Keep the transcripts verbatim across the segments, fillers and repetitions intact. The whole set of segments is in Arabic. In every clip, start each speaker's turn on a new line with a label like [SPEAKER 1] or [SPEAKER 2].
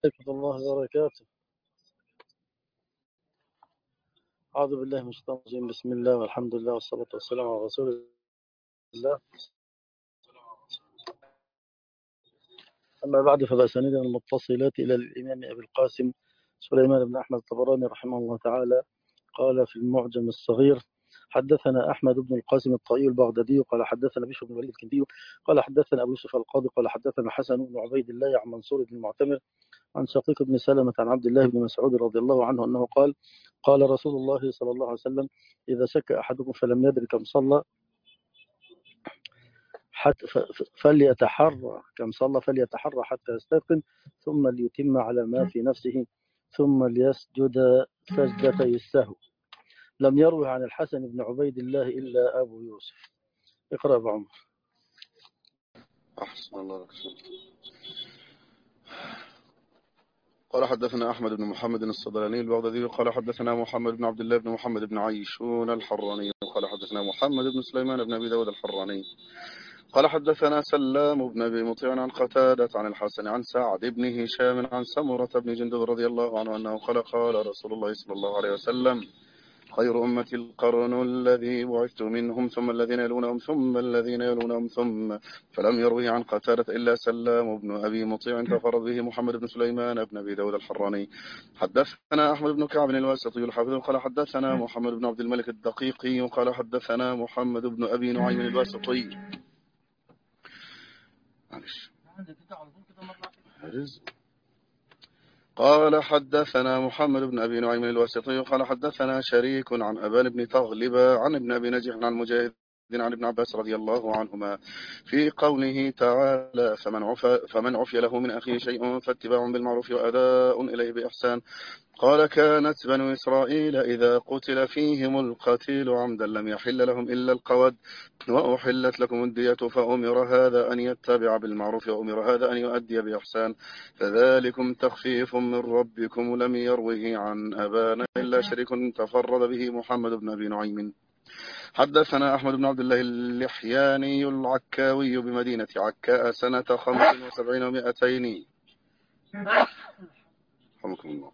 [SPEAKER 1] ورحمة الله وبركاته. أعوذ بالله من الشيطان الرجيم. بسم الله والحمد لله والصلاة والسلام على رسول الله. أما بعد، فبأسانيدنا المتصلات إلى الإمام أبي القاسم سليمان بن أحمد الطبراني رحمه الله تعالى قال في المعجم الصغير: حدثنا أحمد بن القاسم الطائي البغدادي قال حدثنا بشر بن الوليد الكندي قال حدثنا أبو يوسف القاضي قال حدثنا حسن بن عبيد الله عن منصور بن المعتمر عن شقيق بن سلمة عن عبد الله بن مسعود رضي الله عنه أنه قال: قال رسول الله صلى الله عليه وسلم: إذا شك أحدكم فلم يدرك كم صلى حتى فليتحرى كم صلى فليتحرى حتى يستيقن، ثم ليتم على ما في نفسه، ثم ليسجد سجدتي السهو. لم يروي عن الحسن بن عبيد الله إلا أبو يوسف. اقرأ أبو عمر.
[SPEAKER 2] أحسن الله لك. قال حدثنا أحمد بن محمد الصدلاني البغدادي قال حدثنا محمد بن عبد الله بن محمد بن عيشون الحراني قال حدثنا محمد بن سليمان بن أبي داود الحراني قال حدثنا سلام بن أبي مطيع عن قتادة عن الحسن عن سعد بن هشام عن سمرة بن جندب رضي الله عنه أنه قال: قال رسول الله صلى الله عليه وسلم: خير أمتي القرن الذي بعثت منهم ثم الذين يلونهم ثم الذين يلونهم ثم. فلم يروي عن قتادة إلا سلام بن أبي مطيع تفرد به محمد بن سليمان بن أبي داود الحراني. حدثنا أحمد بن كعب الواسطي الحافظ قال حدثنا محمد بن عبد الملك الدقيقي قال حدثنا محمد بن أبي نعيم الواسطي قال حدثنا محمد بن أبي نعيم الواسطي قال حدثنا شريك عن أبان بن تغلب عن ابن أبي نجح عن مجاهد عن ابن عباس رضي الله عنهما في قوله تعالى: فمن عفى, فمن عفي له من أخيه شيء فاتباع بالمعروف وأداء إليه بإحسان. قال: كانت بنو إسرائيل إذا قتل فيهم القتيل عمدا لم يحل لهم إلا القود، وأحلت لكم الدية، فأمر هذا أن يتبع بالمعروف وأمر هذا أن يؤدي بإحسان، فذلكم تخفيف من ربكم. لم يروه عن أبان إلا شريك تفرد به محمد بن أبي نعيم. حدثنا أحمد بن عبد الله اللحياني العكاوي بمدينة عكاء سنة خمس وسبعين ومائتين. رحمكم الله.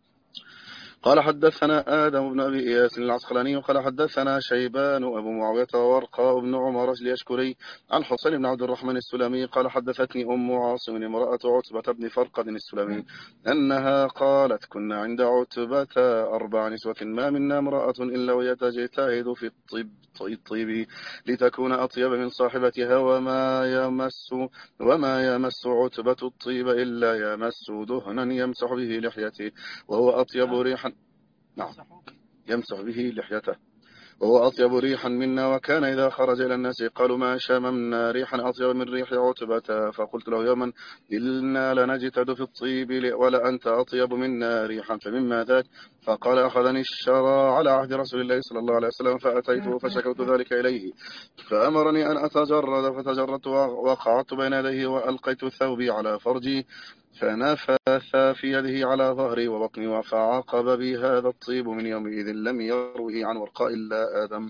[SPEAKER 2] قال حدثنا آدم بن أبي إياس العسقلاني قال حدثنا شيبان أبو معاوية وورقاء بن عمر اليشكري عن حسين بن عبد الرحمن السلمي قال حدثتني أم عاصم امرأة عتبة بن فرقد السلمي أنها قالت: كنا عند عتبة أربع نسوة ما منا امرأة إلا وهي تجتهد في الطب الطيب لتكون أطيب من صاحبتها، وما يمس وما يمس عتبة الطيب إلا يمس دهنا يمسح به لحيته وهو أطيب ريحا نعم يمسح به لحيته وهو أطيب ريحا منا. وكان إذا خرج إلى الناس قالوا: ما شممنا ريحا أطيب من ريح عتبة. فقلت له يوما: إنا لنجتهد في الطيب ولا أنت أطيب منا ريحا، فمما ذاك؟ فقال: أخذني الشرى على عهد رسول الله صلى الله عليه وسلم فأتيته فشكوت ذلك إليه فأمرني أن أتجرد، فتجردت وقعدت بين يديه وألقيت ثوبي على فرجي فنفث في يده على ظهري وبطني، فعاقب بي هذا الطيب من يومئذ. لم يروه عن ورقاء إلا آدم.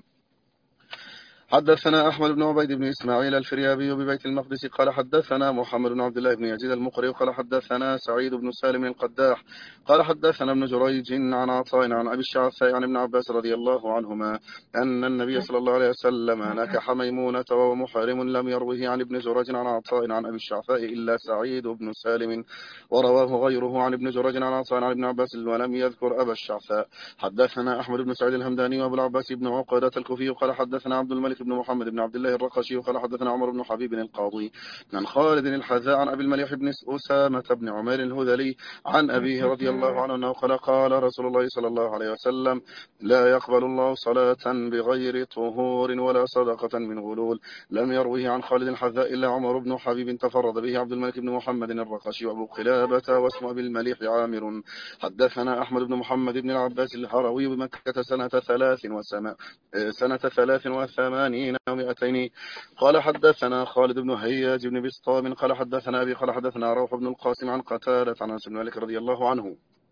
[SPEAKER 2] حدثنا أحمد بن عبيد بن إسماعيل الفريابي ببيت المقدس قال حدثنا محمد بن عبد الله بن يزيد المقري قال حدثنا سعيد بن سالم القداح قال حدثنا ابن جريج عن عطاء عن أبي الشعثاء عن ابن عباس رضي الله عنهما أن النبي صلى الله عليه وسلم نكح ميمونة وهو محرم. لم يروه عن ابن جريج عن عطاء عن أبي الشعثاء إلا سعيد بن سالم، ورواه غيره عن ابن جريج عن عطاء عن ابن عباس ولم يذكر أبا الشعثاء. حدثنا أحمد بن سعيد الهمداني وأبو العباس بن عقدة الكوفي قال حدثنا عبد الملك بن محمد بن عبد الله الرقشي قال حدثنا عمر بن حبيب القاضي عن خالد الحذاء عن أبي المليح بن أسامة بن عمير الهذلي عن أبيه رضي الله عنه أنه قال: قال رسول الله صلى الله عليه وسلم: لا يقبل الله صلاة بغير طهور ولا صدقة من غلول. لم يروه عن خالد الحذاء إلا عمر بن حبيب تفرد به عبد الملك بن محمد الرقشي وأبو قلابة واسم أبي المليح عامر. حدثنا أحمد بن محمد بن العباس الهروي بمكة سنة ثلاث وسنة سنة ثلاث وثمانين ومائتين قال حدثنا خالد بن هياج بن بسطام قال حدثنا أبي قال حدثنا روح بن القاسم عن قتادة عن أنس بن مالك رضي الله عنه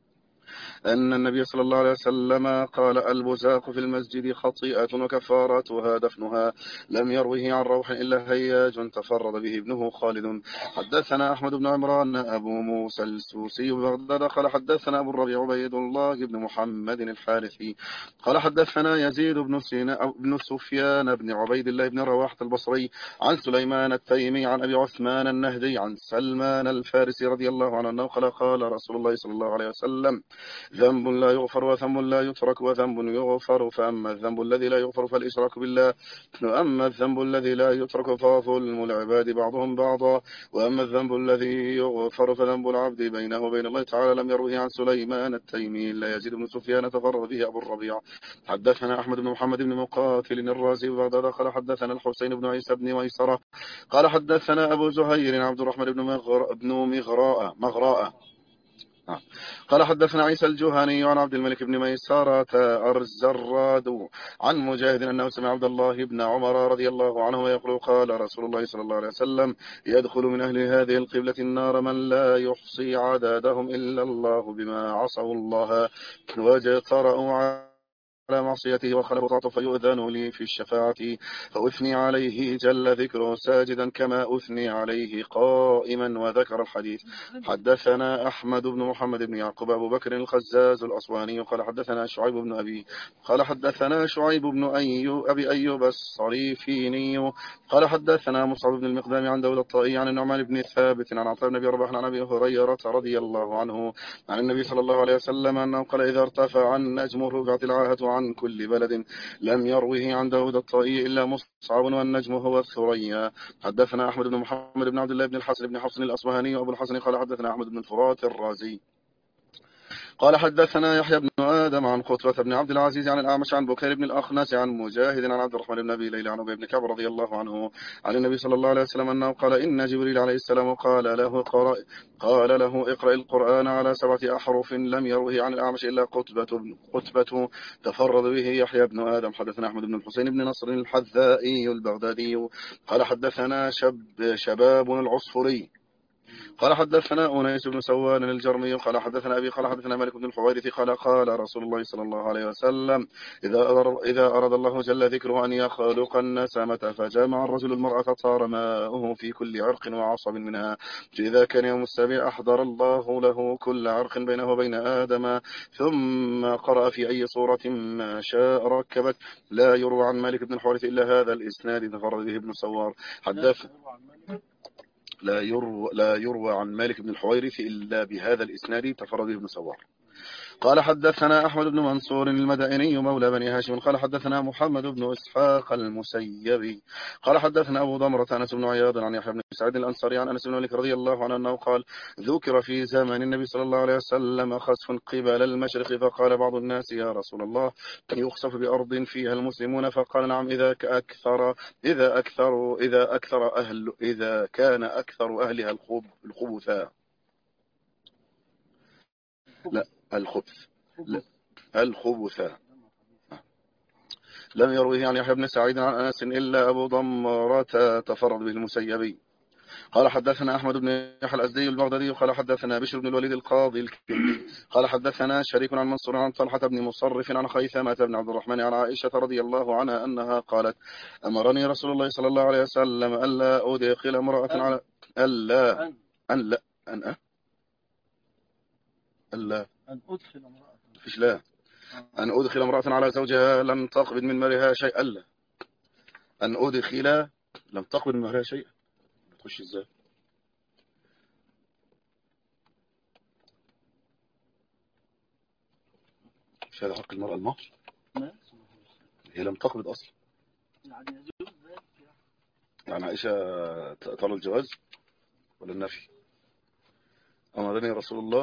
[SPEAKER 2] أن النبي صلى الله عليه وسلم قال البزاق في المسجد خطيئة وكفارتها دفنها. لم يروه عن روح إلا هياج تفرد به ابنه خالد. حدثنا أحمد بن عمران أبو موسى السوسي ببغداد قال حدثنا أبو الربيع عبيد الله بن محمد الحارثي قال حدثنا يزيد بن سينا بن سفيان بن عبيد الله بن رواحة البصري عن سليمان التيمي عن أبي عثمان النهدي عن سلمان الفارسي رضي الله عنه أنه قال قال رسول الله صلى الله عليه وسلم ذنب لا يغفر وذنب لا يترك وذنب يغفر، فأما الذنب الذي لا يغفر فالإشراك بالله، وأما الذنب الذي لا يترك فظلم العباد بعضهم بعضا، وأما الذنب الذي يغفر فذنب العبد بينه وبين الله تعالى. لم يروه عن سليمان التيمي إلا يزيد بن سفيان تفرد به أبو الربيع. حدثنا أحمد بن محمد بن مقاتل الرازي ببغداد قال حدثنا الحسين بن عيسى بن ميسرة قال حدثنا أبو زهير عبد الرحمن بن مغر بن مغراء مغراء قال حدثنا عيسى الجهني عن عبد الملك بن ميسرة الزراد عن مجاهد أنه سمع عبد الله بن عمر رضي الله عنه يقول قال رسول الله صلى الله عليه وسلم يدخل من أهل هذه القبلة النار من لا يحصي عدادهم إلا الله بما عصوا الله واجترأوا على معصيته وخلفوا طاعته فيؤذن لي في الشفاعة فأثني عليه جل ذكره ساجدا كما أثني عليه قائما. وذكر الحديث. حدثنا أحمد بن محمد بن يعقوب أبو بكر الخزاز الأصواني قال حدثنا شعيب بن أبي قال حدثنا شعيب بن أيوب أبي أيوب الصريفيني قال حدثنا مصعب بن المقدام عن داود الطائي عن النعمان بن ثابت عن عطاء بن أبي رباح عن أبي هريرة رضي الله عنه عن النبي صلى الله عليه وسلم أنه قال إذا ارتفع النجم رفعت العاهة عن كل بلد. لم يروه عن داود الطائي إلا مصعب والنجم هو الثريا. حدثنا أحمد بن محمد بن عبد الله بن الحسن بن حفص الأصبهاني وأبو الحسن قال حدثنا أحمد بن الفرات الرازي قال حدثنا يحيى بن آدم عن قتبة بن عبد العزيز عن الأعمش عن بكير بن الأخنس عن مجاهد عن عبد الرحمن بن أبي ليلى عن أبي بن كعب رضي الله عنه عن النبي صلى الله عليه وسلم أنه قال إن جبريل عليه السلام قال له قرأ قال له اقرأ القرآن على سبعة أحرف. لم يروه عن الأعمش إلا قتبة قتبة تفرد به يحيى بن آدم. حدثنا أحمد بن الحسين بن نصر الحذائي البغدادي قال حدثنا شب شباب العصفري قال حدثنا أنيس بن سوان الجرمي قال حدثنا أبي قال حدثنا مالك بن الحويرث قال قال رسول الله صلى الله عليه وسلم إذا أراد, إذا أراد الله جل ذكره أن يخلق النسمة فجمع الرجل المرأة فصار ماؤه في كل عرق وعصب منها، فإذا كان يوم السابع أحضر الله له كل عرق بينه وبين آدم ثم قرأ في أي صورة ما شاء ركبت. لا يروى عن مالك بن الحويرث إلا هذا الإسناد تفرد به ابن سوار. حدث لا يروى, لا يروى عن مالك بن الحويرث إلا بهذا الإسناد تفرد به ابن سوار. قال حدثنا أحمد بن منصور المدائني مولى بني هاشم قال حدثنا محمد بن إسحاق المسيبي قال حدثنا أبو ضمرة أنس بن عياض عن يحيى بن سعيد الأنصاري عن أنس بن مالك رضي الله عنه أنه قال ذكر في زمن النبي صلى الله عليه وسلم خسف قبل المشرق فقال بعض الناس يا رسول الله يخسف بأرض فيها المسلمون فقال نعم إذا أكثر إذا أكثر إذا أكثر أهل إذا كان أكثر أهلها الخب الخبثاء لا الخبث لا الخبثاء. لم يروه عن يحيى بن سعيد عن أنس إلا أبو ضمرة تفرد به المسيبي. قال حدثنا أحمد بن يحيى الأزدي البغدادي قال حدثنا بشر بن الوليد القاضي الكندي قال حدثنا شريك عن منصور عن طلحة بن مصرف عن خيثمة بن عبد الرحمن عن عائشة رضي الله عنها أنها قالت أمرني رسول الله صلى الله عليه وسلم ألا أدخل امرأة على ألا أن لا أن أه ألا
[SPEAKER 1] أن أدخل امرأة
[SPEAKER 2] فيش لا أن أدخل امرأة على زوجها لم تقبض من مالها شيئا. ألا أن أدخل لم تقبض من مالها شيئا تخش إزاي؟ مش هذا حق المرأة المهر؟ هي لم تقبض أصلا يعني عائشة ترى الجواز ولا النفي؟ أمرني رسول الله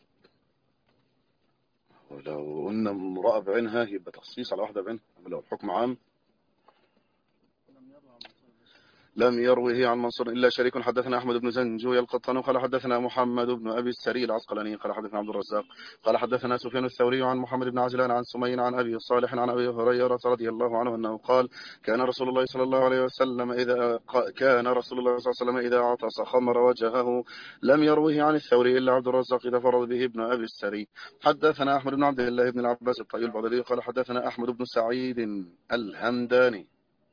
[SPEAKER 2] ولو قلنا امرأة بعينها يبقى تخصيص على واحدة بعينها، لو الحكم عام لم يروه عن منصور إلا شريك. حدثنا أحمد بن زنجوي القطان قال حدثنا محمد بن أبي السري العسقلاني قال حدثنا عبد الرزاق قال حدثنا سفيان الثوري عن محمد بن عجلان عن سمي عن أبي صالح عن أبي هريرة رضي الله عنه أنه قال كان رسول الله صلى الله عليه وسلم إذا كان رسول الله صلى الله عليه وسلم إذا عطس خمر وجهه. لم يروه عن الثوري إلا عبد الرزاق إذا فرض به ابن أبي السري. حدثنا أحمد بن عبد الله بن العباس الطيب البغدادي قال حدثنا أحمد بن سعيد الهمداني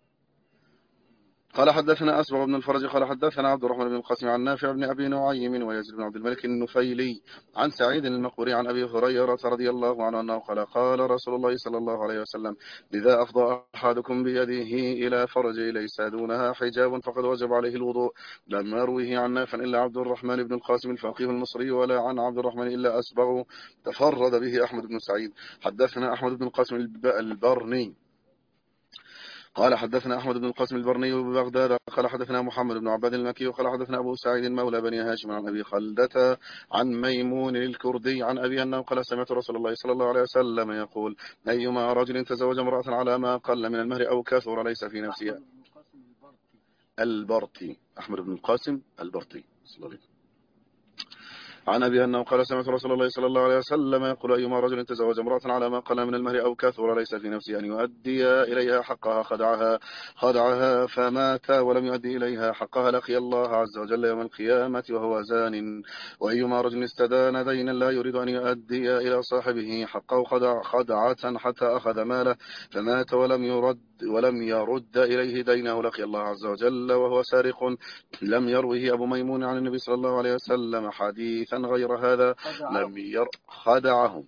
[SPEAKER 2] قال حدثنا أسبغ بن الفرج قال حدثنا عبد الرحمن بن القاسم عن نافع بن أبي نعيم ويزيد بن عبد الملك النفيلي عن سعيد المقبري عن أبي هريرة رضي الله عنه أنه قال قال رسول الله صلى الله عليه وسلم إذا أفضى أحدكم بيده إلى فرجه ليس دونها حجاب فقد وجب عليه الوضوء. لم يروه عن نافع إلا عبد الرحمن بن القاسم الفقيه المصري ولا عن عبد الرحمن إلا أسبغ تفرد به أحمد بن سعيد. حدثنا أحمد بن القاسم البرني قال حدثنا أحمد بن القاسم البرني ببغداد قال حدثنا محمد بن عباد المكي قال حدثنا أبو سعيد مولى بني هاشم عن أبي خلدة عن ميمون الكردي عن أبي أنه قال سمعت رسول الله صلى الله عليه وسلم يقول أيما رجل تزوج امرأة على ما قل من المهر أو كثر ليس في نفسها. البرطي أحمد بن القاسم البرطي صلى الله عليه وسلم عن أبي أنه قال سمعت رسول الله صلى الله عليه وسلم يقول أيما رجل تزوج امرأة على ما قل من المهر أو كثر ليس في نفسه أن يؤدي إليها حقها خدعها خدعها فمات ولم يؤدي إليها حقها لقي الله عز وجل يوم القيامة وهو زان. وأيما رجل استدان دينا لا يريد أن يؤدي إلى صاحبه حقه خدع خدعة حتى أخذ ماله فمات ولم يرد ولم يرد إليه دينه لقي الله عز وجل وهو سارق. لم يروه أبو ميمون عن النبي صلى الله عليه وسلم حديثا غير هذا. لم ير خدعه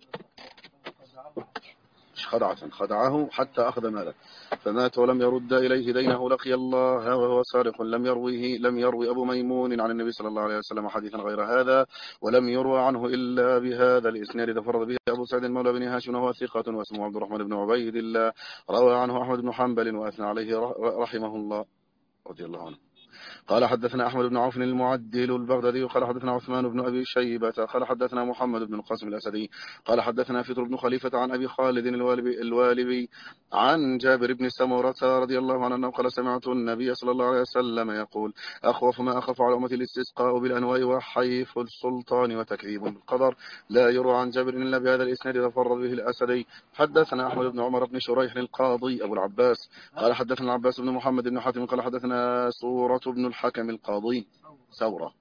[SPEAKER 2] خدعة خدعه حتى أخذ ماله فمات ولم يرد إليه دينه لقي الله وهو سارق. لم يروه لم يروي أبو ميمون عن النبي صلى الله عليه وسلم حديثا غير هذا ولم يروى عنه إلا بهذا الإسناد تفرد به أبو سعيد مولى بن هاشم وهو ثقة واسمه عبد الرحمن بن عبيد الله روى عنه أحمد بن حنبل وأثنى عليه رحمه الله رضي الله عنه. قال حدثنا أحمد بن عوف المعدل البغدادي قال حدثنا عثمان بن أبي شيبة قال حدثنا محمد بن القاسم الأسدي قال حدثنا فطر بن خليفة عن أبي خالد الوالبي, الوالبي عن جابر بن سمرة رضي الله عنه أنه قال سمعت النبي صلى الله عليه وسلم يقول أخوف ما أخاف على أمتي الاستسقاء بالأنواء وحيف السلطان وتكذيب بالقدر. لا يروى عن جابر إلا بهذا الإسناد تفرد به الأسدي. حدثنا أحمد بن عمر بن شريح القاضي أبو العباس قال حدثنا العباس بن محمد بن حاتم قال حدثنا سورة بن الحكم القاضي ثورة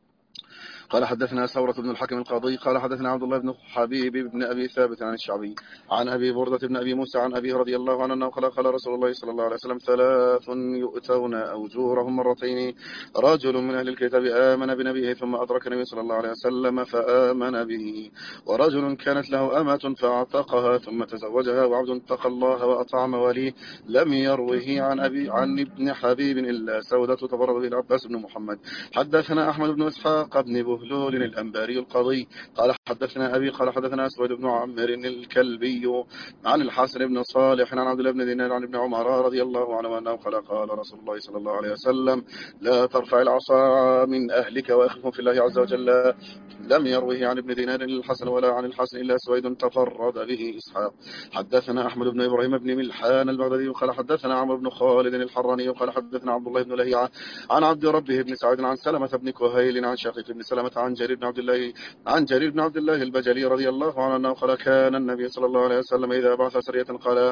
[SPEAKER 2] قال حدثنا ثورة بن الحكم القاضي قال حدثنا عبد الله بن حبيب بن أبي ثابت عن الشعبي عن أبي بردة بن أبي موسى عن أبي رضي الله عنه أنه قال قال رسول الله صلى الله عليه وسلم ثلاث يؤتون أجورهم مرتين رجل من أهل الكتاب آمن بنبيه ثم أدرك النبي صلى الله عليه وسلم فآمن به ورجل كانت له أمة فاعتقها ثم تزوجها وعبد اتقى الله وأطاع مواليه. لم يروه عن أبي عن ابن حبيب إلا سودة تفرد به العباس بن محمد. حدثنا أحمد بن إسحاق بن بهلول الأنباري القضي قال حدثنا أبي قال حدثنا أسود بن عمرو الكلبي عن الحسن بن صالح عن عبد الله بن دينار عن ابن عمر رضي الله عنه أنه قال قال رسول الله صلى الله عليه وسلم لا ترفع العصا من أهلك وأخفهم في الله عز وجل. لم يروه عن ابن دينار الحسن ولا عن الحسن إلا سويد تفرد به إسحاق. حدثنا أحمد بن إبراهيم بن ملحان البغدادي قال حدثنا عمرو بن خالد الحراني قال حدثنا عبد الله بن لهيعة عن عبد ربه بن سعيد عن سلمة بن كهيل عن شقيق بن سلمة عن جرير بن عبد الله عن جرير بن عبد الله البجلي رضي الله عنه أنه قال كان النبي صلى الله عليه وسلم إذا بعث سرية قال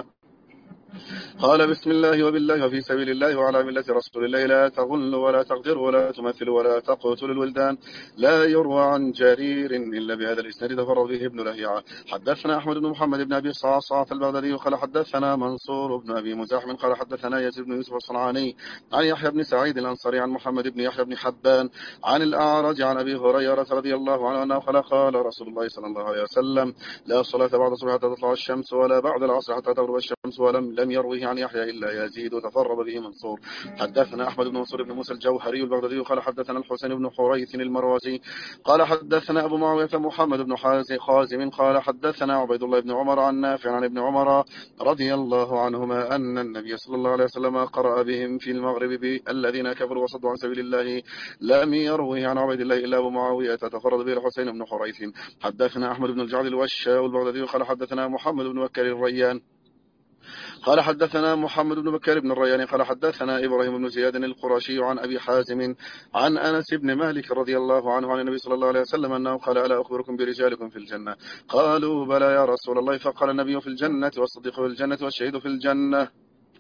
[SPEAKER 2] قال بسم الله وبالله وفي سبيل الله وعلى ملة رسول الله لا تغلوا ولا تغدروا ولا تمثلوا ولا تقتلوا الولدان. لا يروى عن جرير إلا بهذا الإسناد تفرد به ابن لهيعة. حدثنا أحمد بن محمد بن أبي صعصعة البغدادي قال حدثنا منصور بن أبي مزاحم قال حدثنا يزيد بن يوسف الصنعاني عن يحيى بن سعيد الأنصاري عن محمد بن يحيى بن حبان عن الأعرج عن أبي هريرة رضي الله عنه أنه قال قال رسول الله صلى الله عليه وسلم لا صلاة بعد الصبح حتى تطلع الشمس ولا بعد العصر حتى تغرب الشمس. ولم لم يروه عن يحيى إلا يزيد وتفرد به منصور. حدثنا أحمد بن منصور بن موسى الجوهري البغدادي قال حدثنا الحسين بن حريث المروزي قال حدثنا أبو معاوية محمد بن خازم قال حدثنا عبيد الله بن عمر عن نافع عن ابن عمر رضي الله عنهما أن النبي صلى الله عليه وسلم قرأ بهم في المغرب الذين كفروا وصدوا عن سبيل الله. لم يروه عن عبيد الله إلا أبو معاوية تفرد به الحسين بن حريث. حدثنا أحمد بن الجعد الوشاء البغدادي قال حدثنا محمد بن بكر الريان قال حدثنا محمد بن بكر بن الرياني قال حدثنا إبراهيم بن زياد القرشي عن أبي حازم عن أنس بن مالك رضي الله عنه عن النبي صلى الله عليه وسلم أنه قال: ألا أخبركم برجالكم في الجنة؟ قالوا: بلى يا رسول الله. فقال: النبي في الجنة، والصديق في الجنة، والشهيد في الجنة،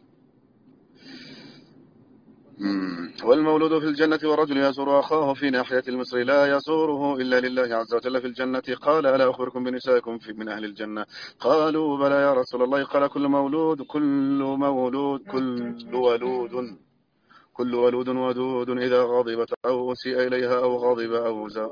[SPEAKER 2] والمولود في الجنة، والرجل يزور أخاه في ناحية المصر لا يزوره إلا لله عز وجل في الجنة. قال: ألا أخبركم بنسائكم في من أهل الجنة؟ قالوا: بلى يا رسول الله. قال: كل مولود كل مولود كل ولود كل ولود ودود إذا غضبت أو أسيء إليها أو غضب أو زا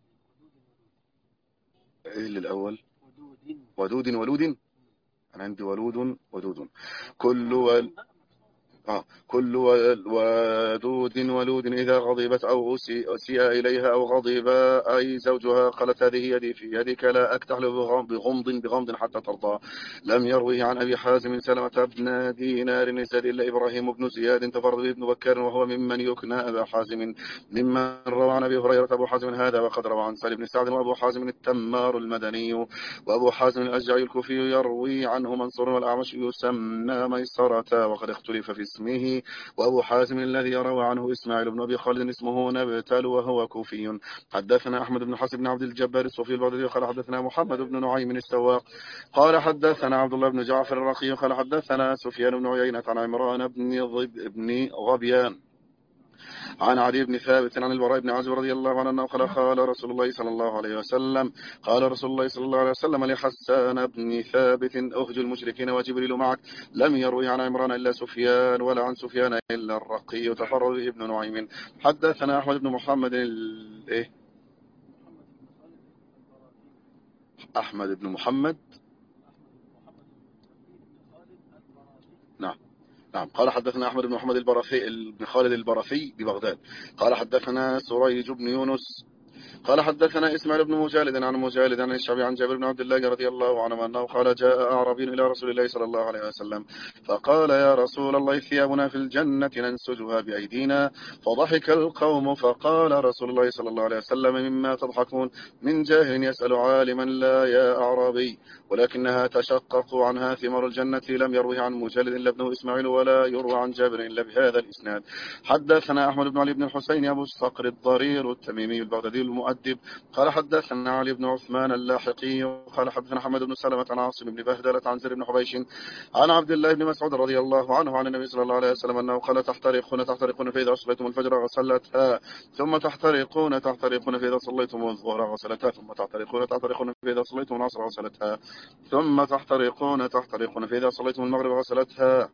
[SPEAKER 2] إيه الأول؟ ودود ولود. أنا عندي ولود ودود. كل ول... آه. كل ودود ولود إذا غضبت أو أسيء إليها أو غضب أي زوجها. قالت: هذه يدي في يدك لا أكتح بغمض بغمض حتى ترضى. لم يروه عن أبي حازم سلمة بن دينار النسائي إلا إبراهيم بن زياد تفرد به ابن بكر وهو ممن يكنى أبا حازم. ممن روى عن أبي هريرة أبو حازم هذا، وقد روى عن سالم بن سعد وأبو حازم التمار المدني وأبو حازم الأشجعي الكوفي يروي عنه منصور والأعمش يسمى ميسرة وقد اختلف في اسمه. وأبو حازم الذي يروى عنه إسماعيل بن أبي خالد اسمه نبتل وهو كوفي. حدثنا أحمد بن حسن بن عبد الجبار الصوفي البغدادي قال حدثنا محمد بن نعيم السواق قال حدثنا عبد الله بن جعفر الرقي قال حدثنا سفيان بن عيينة عن عمران بن بن غبيان عن علي بن ثابت عن البراء بن عازب رضي الله عنه أنه قال: قال رسول الله صلى الله عليه وسلم قال رسول الله صلى الله عليه وسلم لحسان بن ثابت: أهج المشركين وجبريل معك. لم يروي عن عمران إلا سفيان، ولا عن سفيان إلا الرقي تفرد به ابن نعيم. حدثنا أحمد بن محمد ال... إيه؟ أحمد بن محمد نعم نعم قال حدثنا أحمد بن محمد البرثي بن خالد البرثي ببغداد قال حدثنا سريج بن يونس قال حدثنا إسماعيل بن مجالد عن مجالد عن الشعبي عن جابر بن عبد الله رضي الله عنه أنه قال: جاء أعرابي إلى رسول الله صلى الله عليه وسلم فقال: يا رسول الله ثيابنا في الجنة ننسجها بأيدينا. فضحك القوم فقال رسول الله صلى الله عليه وسلم: مما تضحكون؟ من جاهل يسأل عالما لا يا أعرابي، ولكنها تشقق عنها ثمار الجنة. لم يروه عن مجالد إلا ابنه إسماعيل، ولا يروى عن جابر إلا بهذا الإسناد. حدثنا أحمد بن علي بن الحسين أبو الصقر الضرير التميمي البغدادي المؤدب قال حدثنا علي بن عثمان اللاحقي قال حدثنا حمد بن سلمة عن عاصم بن بهدلة عن زر بن حبيش عن عبد الله بن مسعود رضي الله عنه عن النبي صلى الله عليه وسلم أنه قال: تحترقون تحترقون فإذا صليتم الفجر غسلتها، ثم تحترقون تحترقون فإذا صليتم الظهر غسلتها، ثم تحترقون تحترقون فإذا صليتم العصر غسلتها، ثم تحترقون تحترقون فإذا صليتم المغرب غسلتها،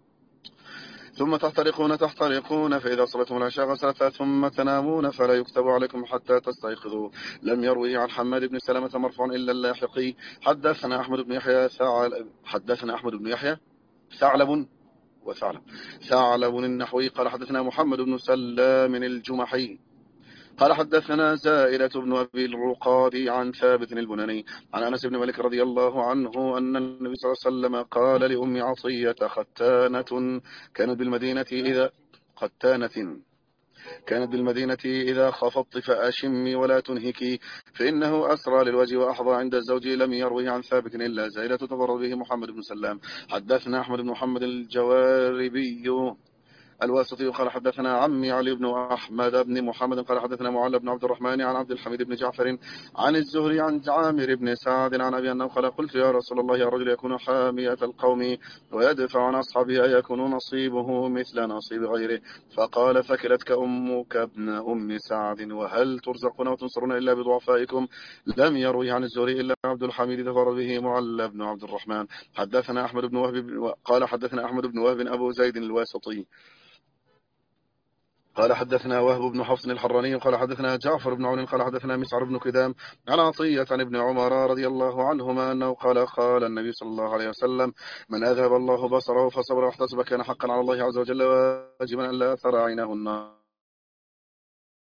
[SPEAKER 2] ثم تحترقون تحترقون فإذا صليتم العشاء غسلتها، ثم تنامون فلا يكتب عليكم حتى تستيقظوا. لم يروي عن حماد بن سلمة مرفوعا إلا اللاحقي. حدثنا أحمد بن يحيى ثعلب حدثنا أحمد بن يحيى ثعلب وثعلب ثعلب النحوي قال حدثنا محمد بن سلام الجمحي قال حدثنا زائدة بن أبي الرقاد عن ثابت البناني عن أنس بن مالك رضي الله عنه أن النبي صلى الله عليه وسلم قال لأم عطية: ختانة كانت بالمدينة إذا ختانة كانت بالمدينة إذا خفضت فأشمي ولا تنهكي، فإنه أسرى للوجه وأحظى عند الزوج. لم يروي عن ثابت إلا زائدة تفرد به محمد بن سلام. حدثنا أحمد بن محمد الجواربي الواسطي قال حدثنا عمي علي بن أحمد بن محمد قال حدثنا معل بن عبد الرحمن عن عبد الحميد بن جعفر عن الزهري عن عامر بن سعد عن أبي أنه قال: قلت يا رسول الله: يا رجل يكون حامية القوم ويدفع عن أصحابه أيكون نصيبه مثل نصيب غيره؟ فقال: ثكلتك أمك ابن أم سعد، وهل ترزقون وتنصرون إلا بضعفائكم؟ لم يروي عن الزهري إلا عبد الحميد ذكر به معل بن عبد الرحمن. حدثنا أحمد بن وهب قال حدثنا أحمد بن وهب أبو زيد الواسطي قال حدثنا وهب بن حفص الحراني قال حدثنا جعفر بن عون قال حدثنا مسعر بن كدام عن عطية عن ابن عمر رضي الله عنهما أنه قال: قال النبي صلى الله عليه وسلم: من أذهب الله بصره فصبر واحتسب كان حقا على الله عز وجل واجبا أن لا أثر عينه النار.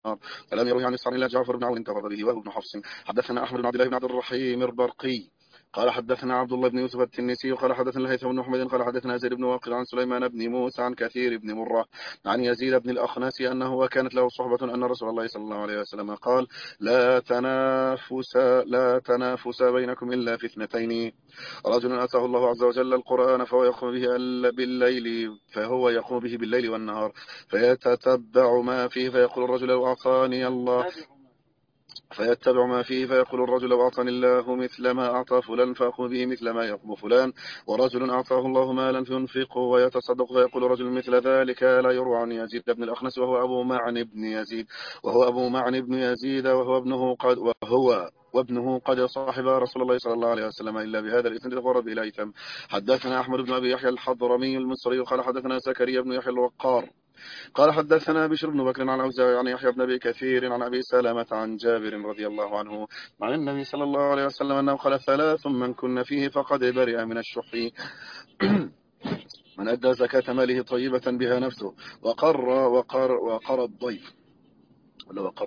[SPEAKER 2] فلم يروي عن مسعر إلا جعفر بن عون انتفض به وهب بن حفص. حدثنا أحمد بن عبد الله بن عبد الرحيم البرقي قال حدثنا عبد الله بن يوسف التنيسي قال حدثنا الهيثم بن محمد قال حدثنا زيد بن واقد عن سليمان بن موسى عن كثير بن مرة عن يزيد بن الأخنس أنه وكانت له صحبة أن رسول الله صلى الله عليه وسلم قال لا تنافس لا تنافس بينكم إلا في اثنتين رجل أتاه الله عز وجل القرآن فهو يقوم به بالليل فهو يقوم به بالليل والنهار فيتتبع ما فيه فيقول الرجل لو أعطاني الله فيتبع ما فيه فيقول الرجل لو أعطاني الله مثل ما أعطى فلان فأقوم به مثل ما يقوم فلان ورجل أعطاه الله مالا فينفقه ويتصدق فيقول رجل مثل ذلك لا يروى عن يزيد بن الأخنس وهو أبو معن بن يزيد وهو أبو معن بن يزيد وهو ابنه قد وهو وابنه قد صاحب رسول الله صلى الله عليه وسلم إلا بهذا الإسناد تفرد إلى إثم. حدثنا أحمد بن أبي يحيى الحضرمي المصري قال حدثنا زكريا بن يحيى الوقار قال حدثنا بشر بن بكر عن أوزاعي عن يحيى بن أبي كثير عن أبي سلمة عن جابر رضي الله عنه عن النبي صلى الله عليه وسلم أنه قال ثلاث من كن فيه فقد برئ من الشح من أدى زكاة ماله طيبة بها نفسه وقر وقر وقر الضيف ولا وقر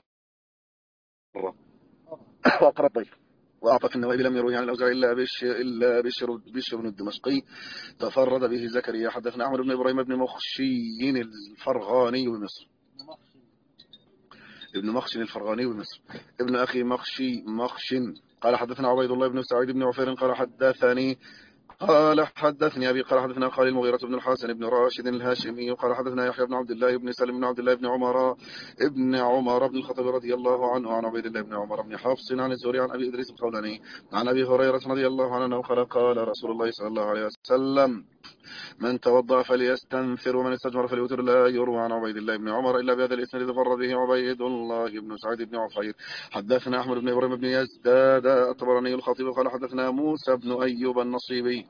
[SPEAKER 2] وقر الضيف وأعطى في النوائب لم يروي عن الأوزاعي إلا بشر إلا بشر بشر بن الدمشقي تفرد به زكريا. حدثنا أحمد بن إبراهيم بن مخشي الفرغاني بمصر ابن مخشن الفرغاني بمصر ابن أخي مخشي مخشن قال حدثنا عبيد الله بن سعيد بن عفير قال حدثني قال حدثني أبي قال حدثنا خالد المغيرة بن الحسن بن راشد الهاشمي قال حدثنا يحيى بن عبد الله بن سلم بن عبد الله بن عمر ابن عمر بن الخطاب رضي الله عنه عن عبيد الله بن عمر بن حفص عن الزهري عن أبي إدريس الخولاني عن أبي هريرة رضي الله عنه قال قال رسول الله صلى الله عليه وسلم من توضأ فليستنثر ومن استجمر فليوتر. لا يروى عن عبيد الله بن عمر إلا بهذا الإسناد تفرد به عبيد الله بن سعيد بن عفير. حدثنا أحمد بن إبراهيم بن يزداد الطبراني الخطيب قال حدثنا موسى بن أيوب النصيبي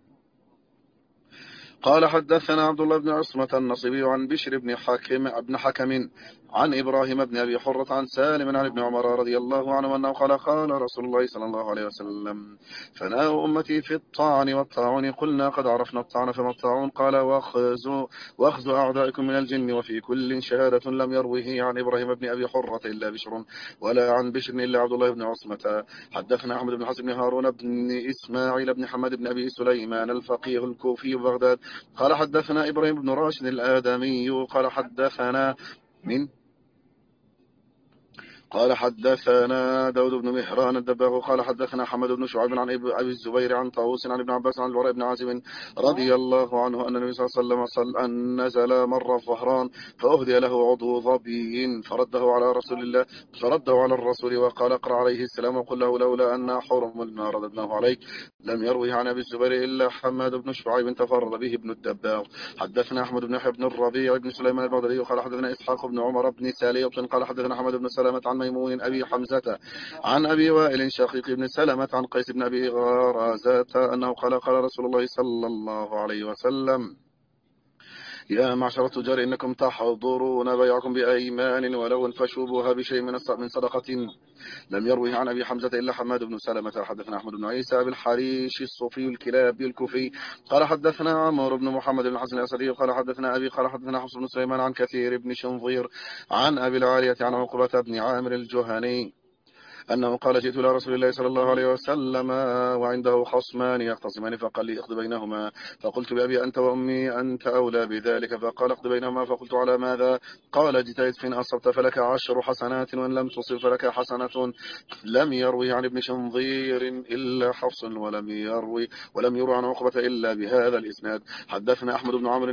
[SPEAKER 2] قال حدثنا عبد الله بن عصمة النصيبي عن بشر بن حكم بن حكم عن إبراهيم بن أبي حرة عن سالم عن ابن عمر رضي الله عنه أنه قال قال رسول الله صلى الله عليه وسلم فناء أمتي في الطعن والطاعون قلنا قد عرفنا الطعن فما الطاعون قال واخذوا واخذوا أعدائكم من الجن وفي كل شهادة لم يروه عن إبراهيم بن أبي حرة إلا بشر ولا عن بشر إلا عبد الله بن عصمة. حدثنا أحمد بن حسن بن هارون بن إسماعيل بن حماد بن أبي سليمان الفقيه الكوفي بغداد قال حدثنا إبراهيم بن راشد الآدمي قال حدثنا من قال حدثنا داود بن مهران الدباغ قال حدثنا حمد بن شعيب عن أبي الزبير عن طاووس عن ابن عباس عن البراء بن عازب رضي الله عنه أن النبي صلى الله عليه وسلم صلى أن نزل مر الظهران فأهدي له عضو ظبي فرده على رسول الله فرده على الرسول وقال اقرأ عليه السلام وقل له لولا أن حرم الماء رددناه عليك. لم يروه عن أبي الزبير إلا حماد بن شعيب تفرد به ابن الدباغ. حدثنا أحمد بن يحيى بن الربيع بن سليمان البغدادي قال حدثنا إسحاق بن عمر بن ساليط قال حدثنا حمد بن سلمة عن ميمون أبي حمزة عن أبي وائل شقيق بن سلمة عن قيس بن أبي غرازة أنه قال قال رسول الله صلى الله عليه وسلم يا معشر التجار إنكم تحضرون بيعكم بأيمان ولو انفشوبوها بشيء من صدقة. لم يروه عن أبي حمزة إلا حماد بن سلمة. حدثنا أحمد بن عيسى بالحريش الصوفي الكلابي الكوفي قال حدثنا عمر بن محمد بن حسن الأسدي قال حدثنا أبي قال حدثنا حفص بن سليمان عن كثير بن شنظير عن أبي العالية عن عقبة بن عامر الجهني أنه قال جئت إلى رسول الله صلى الله عليه وسلم وعنده خصمان يختصمان فقال لي اقض بينهما فقلت بأبي أنت وأمي أنت أولى بذلك فقال اقض بينهما فقلت على ماذا قال اجتهد فإن أصبت فلك عشر حسنات وإن لم تصب فلك حسنة. لم يروي عن ابن شنظير إلا حفص ولم يروي ولم يروي عن عقبة إلا بهذا الإسناد. حدثنا أحمد بن عمرو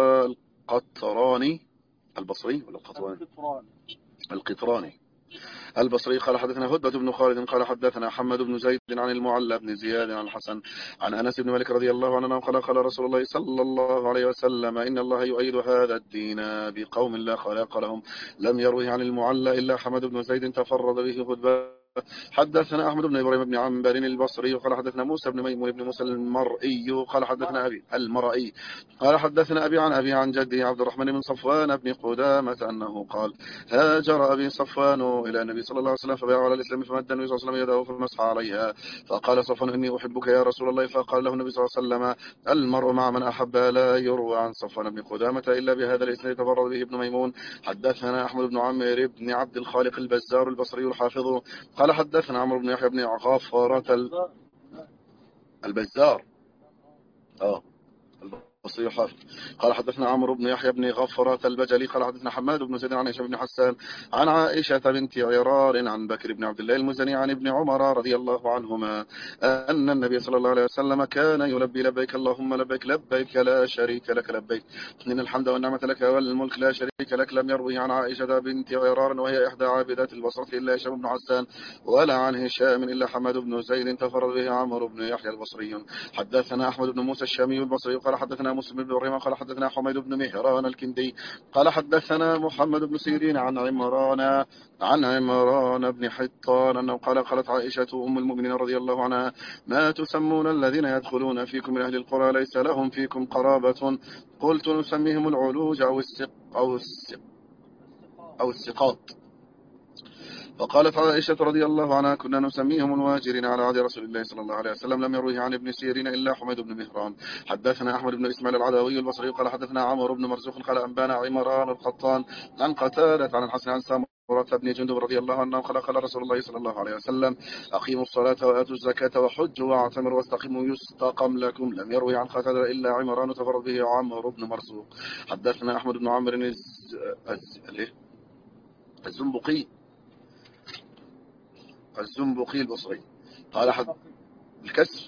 [SPEAKER 2] القطراني البصري ولا القطراني القطراني البصري قال حدثنا هدبة بن خالد قال حدثنا حمد بن زيد عن المعلى بن زياد عن الحسن عن أنس بن مالك رضي الله عنه قال قال رسول الله صلى الله عليه وسلم إن الله يؤيد هذا الدين بقوم لا خلاق لهم. لم يروه عن المعلى إلا حمد بن زيد تفرد به هدبة. حدثنا أحمد بن إبراهيم بن عنبر البصري قال حدثنا موسى بن ميمون بن موسى المرئي قال حدثنا أبي المرئي قال حدثنا أبي عن أبي عن جدي عبد الرحمن بن صفوان بن قدامة أنه قال هاجر أبي صفوان إلى النبي صلى الله عليه وسلم فبايع على الإسلام فمد النبي صلى الله عليه وسلم يده فمسح عليها فقال صفوان إني أحبك يا رسول الله فقال له النبي صلى الله عليه وسلم المرء مع من أحب. لا يروى عن صفوان بن قدامة إلا بهذا الإسناد تفرد به ابن ميمون. حدثنا أحمد بن عمرو بن عبد الخالق البزار البصري الحافظ قال حدثنا عمرو بن يحيى بن غفارة ال... البزار. اه البصري حافظ. قال حدثنا عمرو بن يحيى بن غفرة البجلي قال حدثنا حماد بن زيد عن هشام بن حسان عن عائشة بنت عرار عن بكر بن عبد الله المزني عن ابن عمر رضي الله عنهما أن النبي صلى الله عليه وسلم كان يلبي لبيك اللهم لبيك لبيك لا شريك لك لبيك إن الحمد والنعمة لك والملك لا شريك لك. لم يروي عن عائشة بنت عرار وهي إحدى عابدات البصرة إلا هشام بن حسان ولا عن هشام إلا حماد بن زيد تفرد به عمرو بن يحيى البصري. حدثنا أحمد بن موسى الشامي البصري قال حدثنا مسلم بن إبراهيم قال حدثنا حميد بن مهران الكندي قال حدثنا محمد بن سيرين عن عمران عن عمران بن حطان أنه قال قالت عائشة أم المؤمنين رضي الله عنها ما تسمون الذين يدخلون فيكم من أهل القرى ليس لهم فيكم قرابة قلت نسميهم العلوج أو السق أو السق أو السقاط. فقالت عائشة رضي الله عنها كنا نسميهم الواجرين على عهد رسول الله صلى الله عليه وسلم. لم يروه عن ابن سيرين إلا حميد بن مهران. حدثنا أحمد بن إسماعيل العدوي البصري قال حدثنا عمرو بن مرزوق قال أنبانا عمران القطان عن قتادة عن الحسن عن سامورة بن جندب رضي الله عنه قال قال رسول الله صلى الله عليه وسلم أقيموا الصلاة وآتوا الزكاة وحجوا واعتمروا واستقيموا يستقم لكم. لم يروي عن قتادة إلا عمران تفرد به عمرو بن مرزوق. حدثنا أحمد بن عمرو الز... الز... الزنبقي الزنبقي البصري قال حد الكسر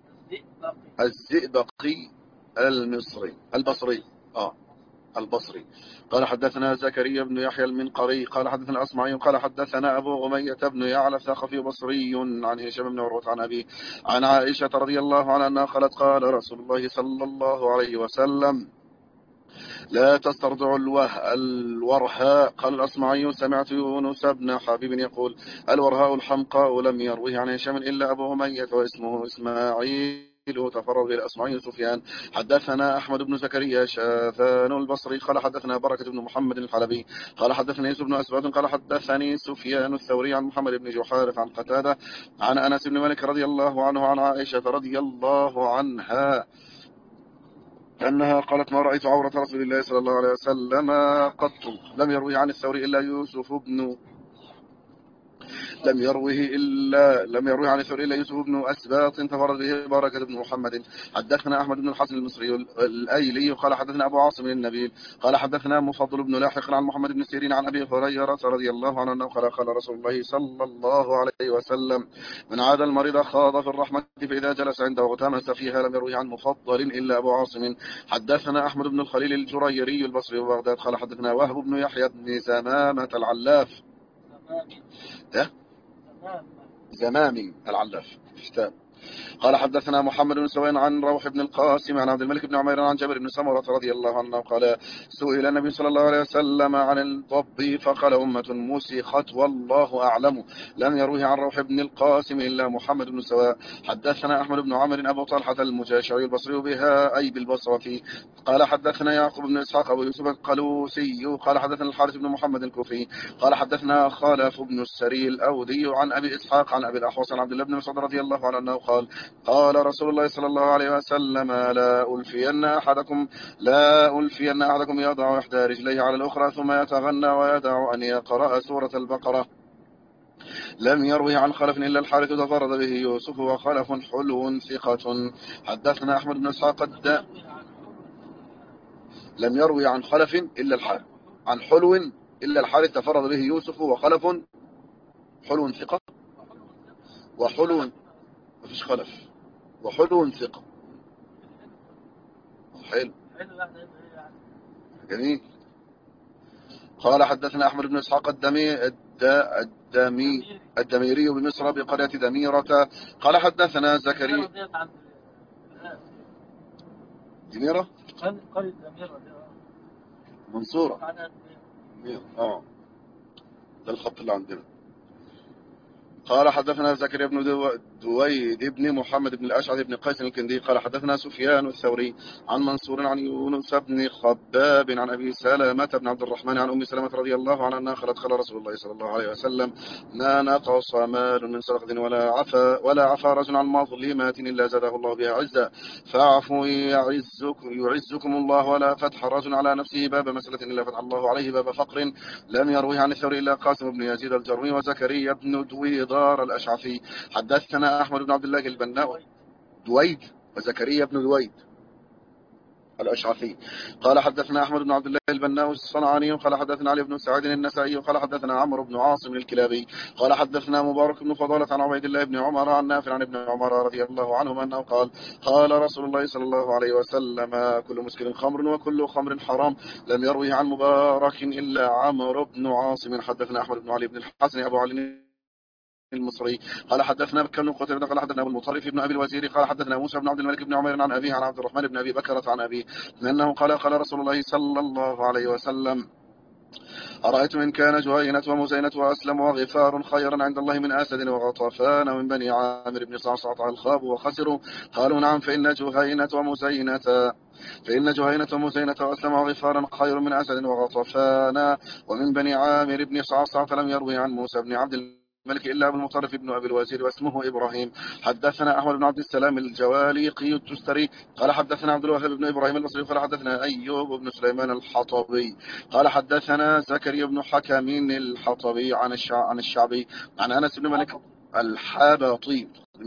[SPEAKER 2] الزئبقي المصري البصري اه البصري قال حدثنا زكريا بن يحيى المنقري قال حدثنا الأصمعي قال حدثنا أبو غمية بن يعلى الثقفي بصري عن هشام بن عروة عن أبي عن عائشة رضي الله عنها أنها قالت قال رسول الله صلى الله عليه وسلم لا تسترضعوا الوه الورهاء. قال الأصمعي سمعت يونس بن حبيب يقول الورهاء الحمقاء. لم يروه عن هشام إلا أبو همية واسمه إسماعيل تفرغ الأصمعي سفيان. حدثنا أحمد بن زكريا شاذان البصري قال حدثنا بركة بن محمد الحلبي قال حدثني يوسف بن أسباد قال حدثني سفيان الثوري عن محمد بن جحارث عن قتادة عن أنس بن مالك رضي الله عنه عن عائشة رضي الله عنها أنها قالت ما رأيت عورة رسول الله صلى الله عليه وسلم قط. لم يروي عن الثوري إلا يوسف بن لم يروه إلا لم يروه عن الثوري إلا يوسف بن أسباط تفرد به بركة بن محمد. حدثنا أحمد بن الحسن المصري الأيلي قال حدثنا أبو عاصم النبيل قال حدثنا مفضل بن لاحق عن محمد بن سيرين عن أبي هريرة رضي الله عنه قال قال رسول الله صلى الله عليه وسلم من عاد المريض خاض في الرحمة فإذا جلس عنده اغتمس فيها. لم يروه عن مفضل إلا أبو عاصم. حدثنا أحمد بن الخليل الجريري البصري وبغداد قال حدثنا وهب بن يحيى بن زمامة العلاف ده زمام العلاف كتاب قال حدثنا محمد بن سوين عن روح بن القاسم عن عبد الملك بن عمير عن جابر بن سمرة رضي الله عنه قال سئل النبي صلى الله عليه وسلم عن الضب فقال أمة مسخت والله أعلم. لم يروه عن روح بن القاسم إلا محمد بن سواء. حدثنا أحمد بن عمر أبو طلحة المجاشعي البصري بها أي بالبصرة قال حدثنا يعقوب بن إسحاق أبو يوسف القلوسي قال حدثنا الحارث بن محمد الكوفي قال حدثنا خالف بن السري الأودي عن أبي إسحاق عن أبي الأحوص عن عبد الله بن مسعود رضي الله عنه قال قال رسول الله صلى الله عليه وسلم لا ألفين أحدكم لا ألفين أحدكم يضع إحدى رجليه على الأخرى ثم يتغنى ويدع أن يقرأ سورة البقرة. لم يروي عن خلف إلا الحارث تفرد به يوسف وخلف حلو ثقة. حدثنا أحمد بن إسحاق الد... لم يروي عن خلف إلا الحارث عن حلو إلا الحارث تفرد به يوسف وخلف حلو ثقة وحلو مفيش خلف وحلو ثقة. حلو جميل. قال حدثنا أحمد بن إسحاق الدمي الدمي الدميري بمصر بقرية دميرة قال حدثنا زكريا دميرة
[SPEAKER 1] قرية دميرة
[SPEAKER 2] منصورة اه ده الخط اللي عندنا. قال حدثنا زكريا بن دو... دويد بن محمد بن الأشعث بن قيس الكندي قال حدثنا سفيان الثوري عن منصور عن يونس بن خباب عن أبي سلمة بن عبد الرحمن عن أم سلمة رضي الله عنها قالت قال رسول الله صلى الله عليه وسلم ما نقص مال من صدقة ولا عفا ولا عفا رجل عن مظلمات إلا زاده الله بها عزا فاعفوا يعزكم يعزكم الله ولا فتح رجل على نفسه باب مسألة إلا فتح الله عليه باب فقر. لم يروه عن الثوري إلا قاسم بن يزيد الجرمي وزكريا بن دويدار الأشعثي. حدثنا أحمد بن عبد الله البناء دويد وزكريا بن دويد الأشعثي. قال حدثنا أحمد بن عبد الله البناء الصنعاني قال حدثنا علي بن سعيد النسائي قال حدثنا عمرو بن عاصم الكلابي قال حدثنا مبارك بن فضالة عن عبيد الله بن عمر عن نافع عن ابن عمر رضي الله عنهما أنه قال قال رسول الله صلى الله عليه وسلم كل مسكر خمر وكل خمر حرام. لم يروه عن مبارك إلا عمرو بن عاصم. حدثنا أحمد بن علي بن الحسن أبو علي المصري قال حدثنا بكر بن قتيبة قال حدثنا ابو المطرف بن ابي الوزير قال حدثنا موسى بن عبد الملك بن عمير عن ابيه عن عبد الرحمن بن ابي بكرة عن ابيه انه قال قال رسول الله صلى الله عليه وسلم أرأيت إن كان جهينة ومزينة وأسلم وغفار خيرا عند الله من أسد وغطفان ومن بني عامر بن صعصعة الخابوا وخسروا. قالوا نعم فإن جهينة ومزينة فإن جهينة ومزينة وأسلم وغفارا خير من أسد وغطفان ومن بني عامر بن صعصعة. لم يروي عن موسى بن عبد الملك إلا أبو المطرف بن أبي الوزير واسمه إبراهيم. حدثنا أحمد بن عبد السلام الجواليقي التستري قال حدثنا عبد الوهاب بن إبراهيم البصري قال حدثنا أيوب بن سليمان الحطبي قال حدثنا زكريا بن حكم الحطبي عن الشع... عن الشعبي عن أنس بن مالك الحابطي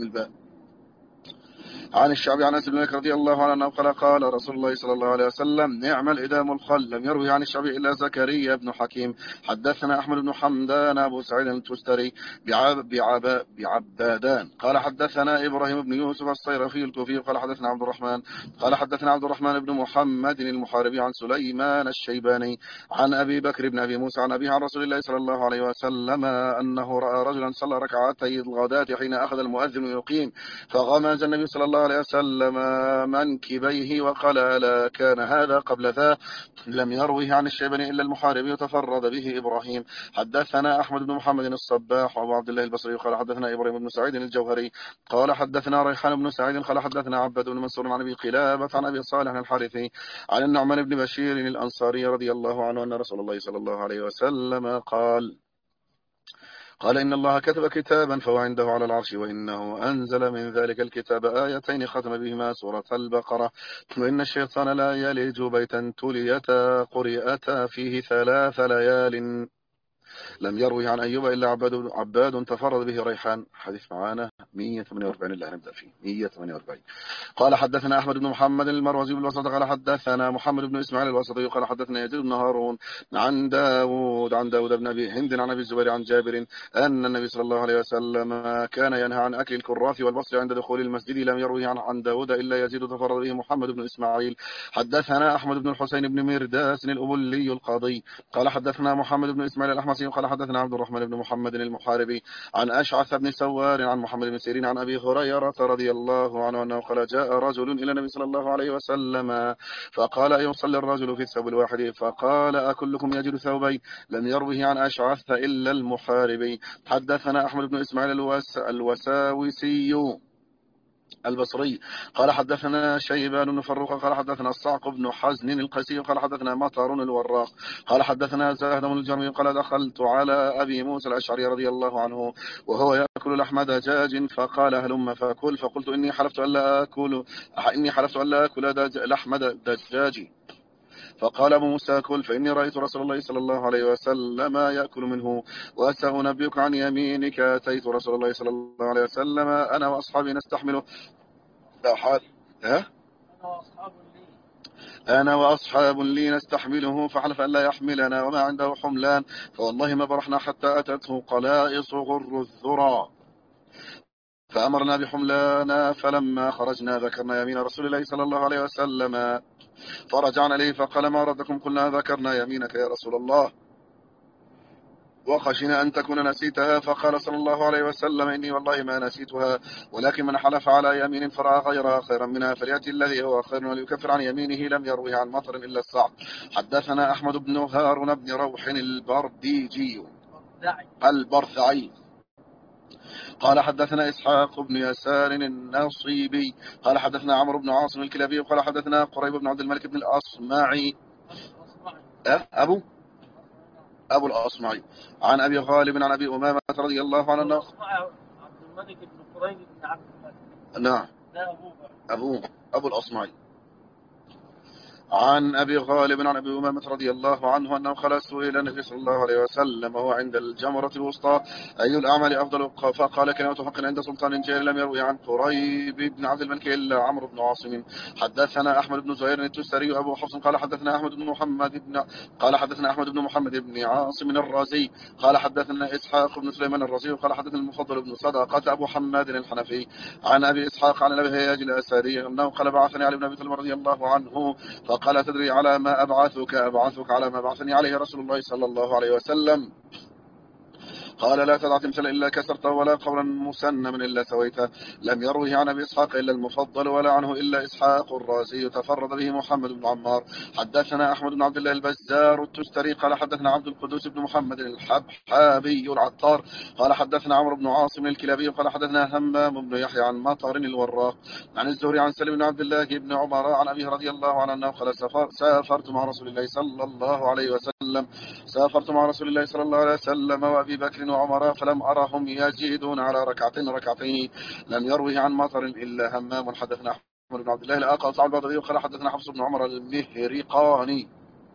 [SPEAKER 2] عن الشعبي عن أنس بن مالك رضي الله عنه قال قال رسول الله صلى الله عليه وسلم نعم الإدام الخل. لم يروي عن الشعبي إلا زكريا بن حكيم. حدثنا أحمد بن حمدان أبو سعيد التستري بعب بعب بعبادان قال حدثنا إبراهيم بن يوسف الصيرفي الكوفي قال حدثنا عبد الرحمن قال حدثنا عبد الرحمن بن محمد المحاربي عن سليمان الشيباني عن أبي بكر بن أبي موسى عن أبيه عن رسول الله صلى الله عليه وسلم أنه رأى رجلا صلى ركعتي الغداة حين أخذ المؤذن يقيم فغمز النبي صلى الله عليه وسلم منكبيه وقال ألا كان هذا قبل ذا. لم يروه عن الشيباني إلا المحاربي وتفرد به إبراهيم. حدثنا أحمد بن محمد الصباح وأبو عبد الله البصري قال حدثنا إبراهيم بن سعيد الجوهري قال حدثنا ريحان بن سعيد قال حدثنا عبد بن منصور عن أبي قلابة عن أبي صالح الحارثي عن النعمان بن بشير الأنصاري رضي الله عنه أن رسول الله صلى الله عليه وسلم قال قال إن الله كتب كتابا فهو عنده على العرش وإنه أنزل من ذلك الكتاب آيتين ختم بهما سورة البقرة وإن الشيطان لا يلج بيتا تليتا قرئتا فيه ثلاث ليال. لم يروي عن أيوب إلا عباد عباد تفرد به ريحان. حديث معانا مئة وثمانية وأربعين اللي هنبدأ فيه مئة وثمانية وأربعين. قال حدثنا أحمد بن محمد المروزي بالوسط قال حدثنا محمد بن إسماعيل الوسطي قال حدثنا يزيد بن هارون عن داود عن داود بن أبي هند عن أبي الزبير عن جابر أن النبي صلى الله عليه وسلم كان ينهى عن أكل الكراث والبصل عند دخول المسجد. لم يروي عن عن داود إلا يزيد تفرد به محمد بن إسماعيل. حدثنا أحمد بن الحسين بن مرداس الأبلي القاضي قال حدثنا محمد بن إسماعيل الأحمسي قال حدثنا عبد الرحمن بن محمد المحاربي عن أشعث بن سوار عن محمد بن سيرين عن أبي هريرة رضي الله عنه أنه قال جاء رجل إلى النبي صلى الله عليه وسلم فقال أيصلي الرجل في الثوب الواحد فقال أكلكم يجد ثوبين. لم يروه عن أشعث إلا المحاربي. حدثنا أحمد بن إسماعيل الوس الوساوسي البصري قال حدثنا شيبان بن فروخ قال حدثنا الصعق بن حزن القسي قال حدثنا مطر الوراق قال حدثنا زاهد بن الجرمي قال دخلت على أبي موسى الأشعري رضي الله عنه وهو يأكل لحم دجاج فقال هلم فأكل فقلت إني حلفت أن لا أكل إني حلفت أن لا أكل لحم دجاج فقال أبو موسى كل فإني رأيت رسول الله صلى الله عليه وسلم يأكل منه وسأنبئك عن يمينك. أتيت رسول الله صلى الله عليه وسلم أنا وأصحابي نستحمله لا حال ها أنا وأصحاب لي نستحمله فحلف أن لا يحملنا وما عنده حملان فوالله ما برحنا حتى أتته قلائص غر الذرى فأمرنا بحملانا فلما خرجنا ذكرنا يمين رسول الله صلى الله عليه وسلم فرجعنا إليه فقال ما ردكم قلنا ذكرنا يمينك يا رسول الله وخشنا أن تكون نسيتها فقال صلى الله عليه وسلم إني والله ما نسيتها ولكن من حلف على يمين فرأى غيرها خيرا منها فليأتي الذي هو خير وليكفر عن يمينه. لم يروه عن مطر إلا الصعب. حدثنا أحمد بن هارون بن روح البرديجي البرثعي قال حدثنا إسحاق بن يسار النصيبي قال حدثنا عمرو بن عاصم الكلابي قال حدثنا قريب بن عبد الملك بن الأصمعي أه؟ أبو أبو الأصمعي عن أبي غالب عن أبي أمامة رضي الله عنه
[SPEAKER 1] عبد الملك بن قريب بن عبد الملك
[SPEAKER 2] نعم
[SPEAKER 1] لا أبوه
[SPEAKER 2] أبوه أبو الأصمعي عن أبي غالب عن أبي أمامة رضي الله عنه أنه قال سئل النبي صلى الله عليه وسلم وهو عند الجمرة الوسطى أي الأعمال أفضل؟ فقال كلمة حق عند سلطان جائر لم يروي عن قريب بن عبد الملك إلا عمرو بن عاصم. حدثنا أحمد بن زهير التستري أبو حفص قال حدثنا أحمد بن محمد بن قال حدثنا أحمد بن محمد بن عاصم الرازي قال حدثنا إسحاق بن سليمان الرازي قال حدثنا المفضل بن صدقة أبو حماد الحنفي عن أبي إسحاق عن أبي هياج الأساري أنه قال بعثني علي بن أبي طالب رضي الله عنه فقال تدري على ما أبعثك؟ أبعثك على ما بعثني عليه رسول الله صلى الله عليه وسلم. قال لا تدع تمثل إلا كسرته ولا قولا مسنما إلا سويته. لم يروه عن أبي إسحاق إلا المفضل ولا عنه إلا إسحاق الرازي تفرد به محمد بن عمار. حدثنا أحمد بن عبد الله البزار التستري قال حدثنا عبد القدوس بن محمد الحبحابي العطار قال حدثنا عمرو بن عاصم الكلابي قال حدثنا همام بن يحيى عن مطر الوراق عن الزهري عن سلم بن عبد الله بن عمر عن أبيه رضي الله عنه أنه قال سافرت مع رسول الله صلى الله عليه وسلم سافرت مع رسول الله صلى الله عليه وسلم وأبي بكر وعمر فلم أرهم يزيدون على ركعتين ركعتين. لم يروه عن مطر إلا همام. حدثنا أحمد بن عبد الله الآقى صعب البغدادي قال حدثنا حفص بن عمر المهرقاني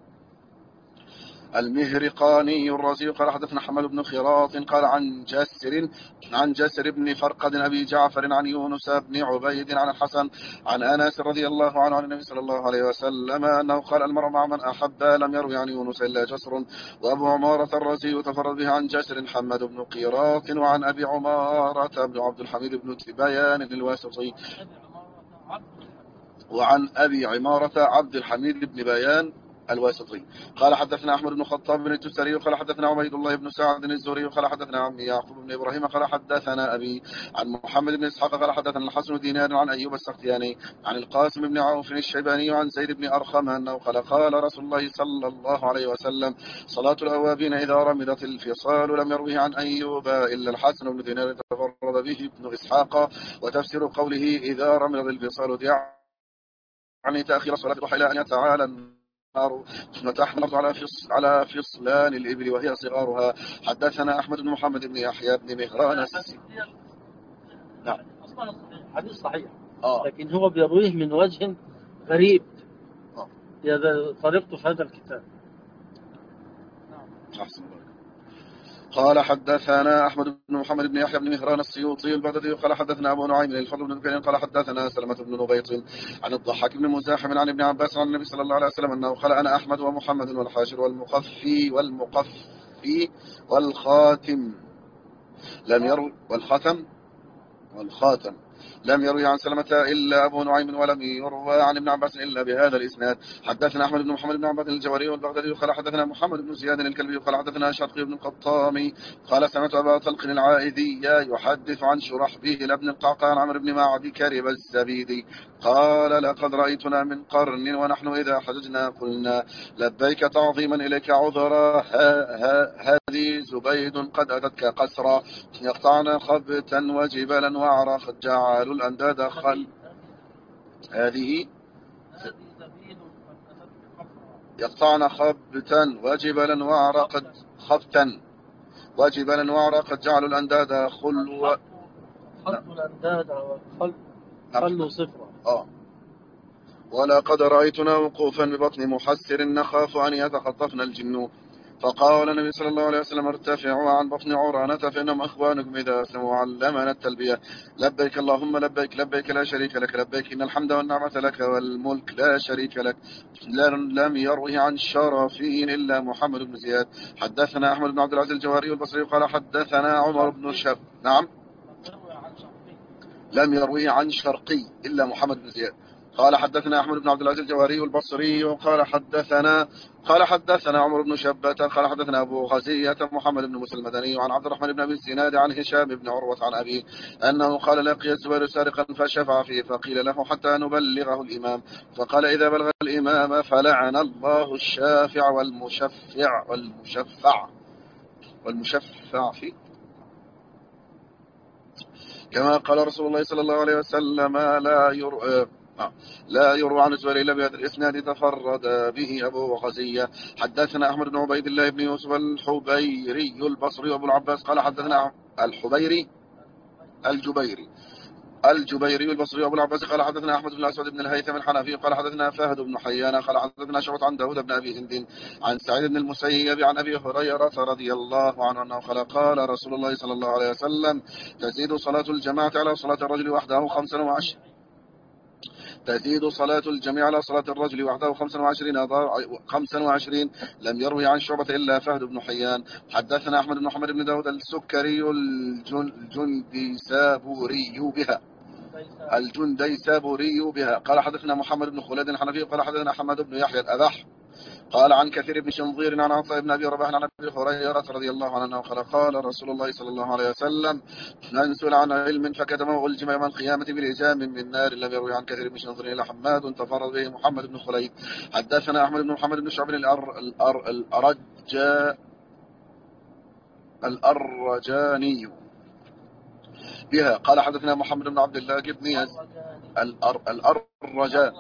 [SPEAKER 2] المهرقاني الرازي قال حدثنا حماد بن خراط قال عن جسر عن جسر بن فرقد أبي جعفر عن يونس بن عبيد عن الحسن عن أنس رضي الله عنه عن النبي صلى الله عليه وسلم أنه قال المرء مع من أحب. لم يروي عن يونس إلا جسر. وأبو عمارة الرازي تفرد به عن جسر حماد بن قيراط وعن أبي عمارة بن عبد الحميد بن تبيان الواسطي وعن أبي عمارة عبد الحميد بن بيان الواسطي قال حدثنا أحمد بن خطاب بن التستري قال حدثنا عبيد الله بن سعد الزهري قال حدثنا عمي يعقوب بن إبراهيم قال حدثنا أبي عن محمد بن إسحاق قال حدثنا الحسن بن دينار عن أيوب السختياني عن القاسم بن عوف الشيباني وعن زيد بن أرخم أنه قال قال رسول الله صلى الله عليه وسلم صلاة الأوابين إذا رمضت الفصال. لم يروه عن أيوب إلا الحسن بن دينار تفرد به ابن إسحاق. وتفسير قوله إذا رمضت الفصال يعني تأخير صلاة الضحى إلى أن يتعالى النار وتحمل على فصل على فصلان الإبل وهي صغارها. حدثنا أحمد بن محمد بن يحيى بن مهران.
[SPEAKER 1] نعم أصلا حديث صحيح
[SPEAKER 2] آه.
[SPEAKER 1] لكن هو بيرويه من وجه غريب
[SPEAKER 2] آه.
[SPEAKER 1] هذا طريقته في هذا الكتاب.
[SPEAKER 2] نعم أحسن الله. قال حدثنا أحمد بن محمد بن يحيى بن مهران السيوطي البغدادي قال حدثنا أبو نعيم الفضل بن بكير قال حدثنا سلمة بن نبيط عن الضحاك بن مزاحم عن ابن عباس عن النبي صلى الله عليه وسلم أنه قال أنا أحمد ومحمد والحاشر والمقفي والمقفي والخاتم. لم يروي والختم والخاتم. لم يروي عن سلمة إلا أبو نعيم ولم يروى عن ابن عباس إلا بهذا الإسناد. حدثنا أحمد بن محمد بن عباس الجواري والبغدادي قال حدثنا محمد بن زياد الكلبي قال حدثنا شرقي بن القطامي قال سمعت أبا طلق العائذي يحدث عن شرحبيل بن القعقاع عن عمرو بن معد كرب الزبيدي قال لقد رأيتنا من قرن ونحن إذا حججنا قلنا لبيك تعظيما إليك عذرا هذه زبيد قد أتتك قسرا يقطعنا خبتا وجبلا وعرا قد جعلوا الأنداد خل هذه يقطعنا خبتا وجبلا وعرا قد خبتا وجبلا وعرا قد جعلوا الأنداد خلوا
[SPEAKER 1] خلوا الأنداد خل خلوا صفرا.
[SPEAKER 2] آه. ولقد رأيتنا وقوفا ببطن محسر نخاف أن يتخطفنا الجن. فقال النبي صلى الله عليه وسلم ارتفعوا عن بطن عرانة فإنهم أخوانكم إذا سمعوا علمنا التلبية لبيك اللهم لبيك لبيك لا شريك لك لبيك إن الحمد والنعمة لك والملك لا شريك لك. لم يروه عن شرفين إلا محمد بن زياد. حدثنا أحمد بن عبد العزيز الجوهري البصري قال حدثنا عمر بن شاب. نعم لم يروه عن شرقي إلا محمد بن زياد. قال حدثنا أحمد بن عبد العزيز الجوهري البصري قال حدثنا قال حدثنا عمر بن شبة قال حدثنا أبو غزية محمد بن موسى المدني عن عبد الرحمن بن أبي الزناد عن هشام بن عروة عن أبيه أنه قال لقي الزبير سارقا فشفع فيه فقيل له حتى نبلغه الإمام فقال إذا بلغ الإمام فلعن الله الشافع والمشفع والمشفع والمشفع فيه كما قال رسول الله صلى الله عليه وسلم لا يرى لا يروى عن الزبير إلا بهذا الإسناد تفرد به أبو غزية. حدثنا أحمد بن عبيد الله بن يوسف الحبيري البصري وأبو العباس قال حدثنا الحبيري الجبيري الجبيري البصري أبو العباس قال حدثنا أحمد بن الأسود بن الهيثم الحنفي قال حدثنا فهد بن حيان قال حدثنا شعبة عن داود بن أبي هند عن سعيد بن المسيب عن أبي هريرة رضي الله عنه أنه قال قال رسول الله صلى الله عليه وسلم تزيد صلاة الجماعة على صلاة الرجل وحده خمسا وعشرين تزيد صلاة الجميع على صلاة الرجل وحده خمسا وعشرين خمسا وعشرين لم يروي عن شعبة إلا فهد بن حيان. حدثنا أحمد بن محمد بن داود السكري الجندي سابوري بها الجندي سابوري بها قال حدثنا محمد بن خلاد الحنفي قال حدثنا حماد بن يحيى الأبح قال عن كثير بن شنظير عن عطاء بن أبي رباح عن أبي هريرة رضي الله عنه قال قال رسول الله صلى الله عليه وسلم من سئل عن علم فكتمه ألجم يوم القيامة بلجام من نار لم يروي عن كثير بن شنظير إلا حماد تفرد به محمد بن خليد. حدثنا أحمد بن محمد بن شعب الأر الأر الأرج الأرجاني بها قال حدثنا محمد بن عبد الله بن يزيد الأرجاني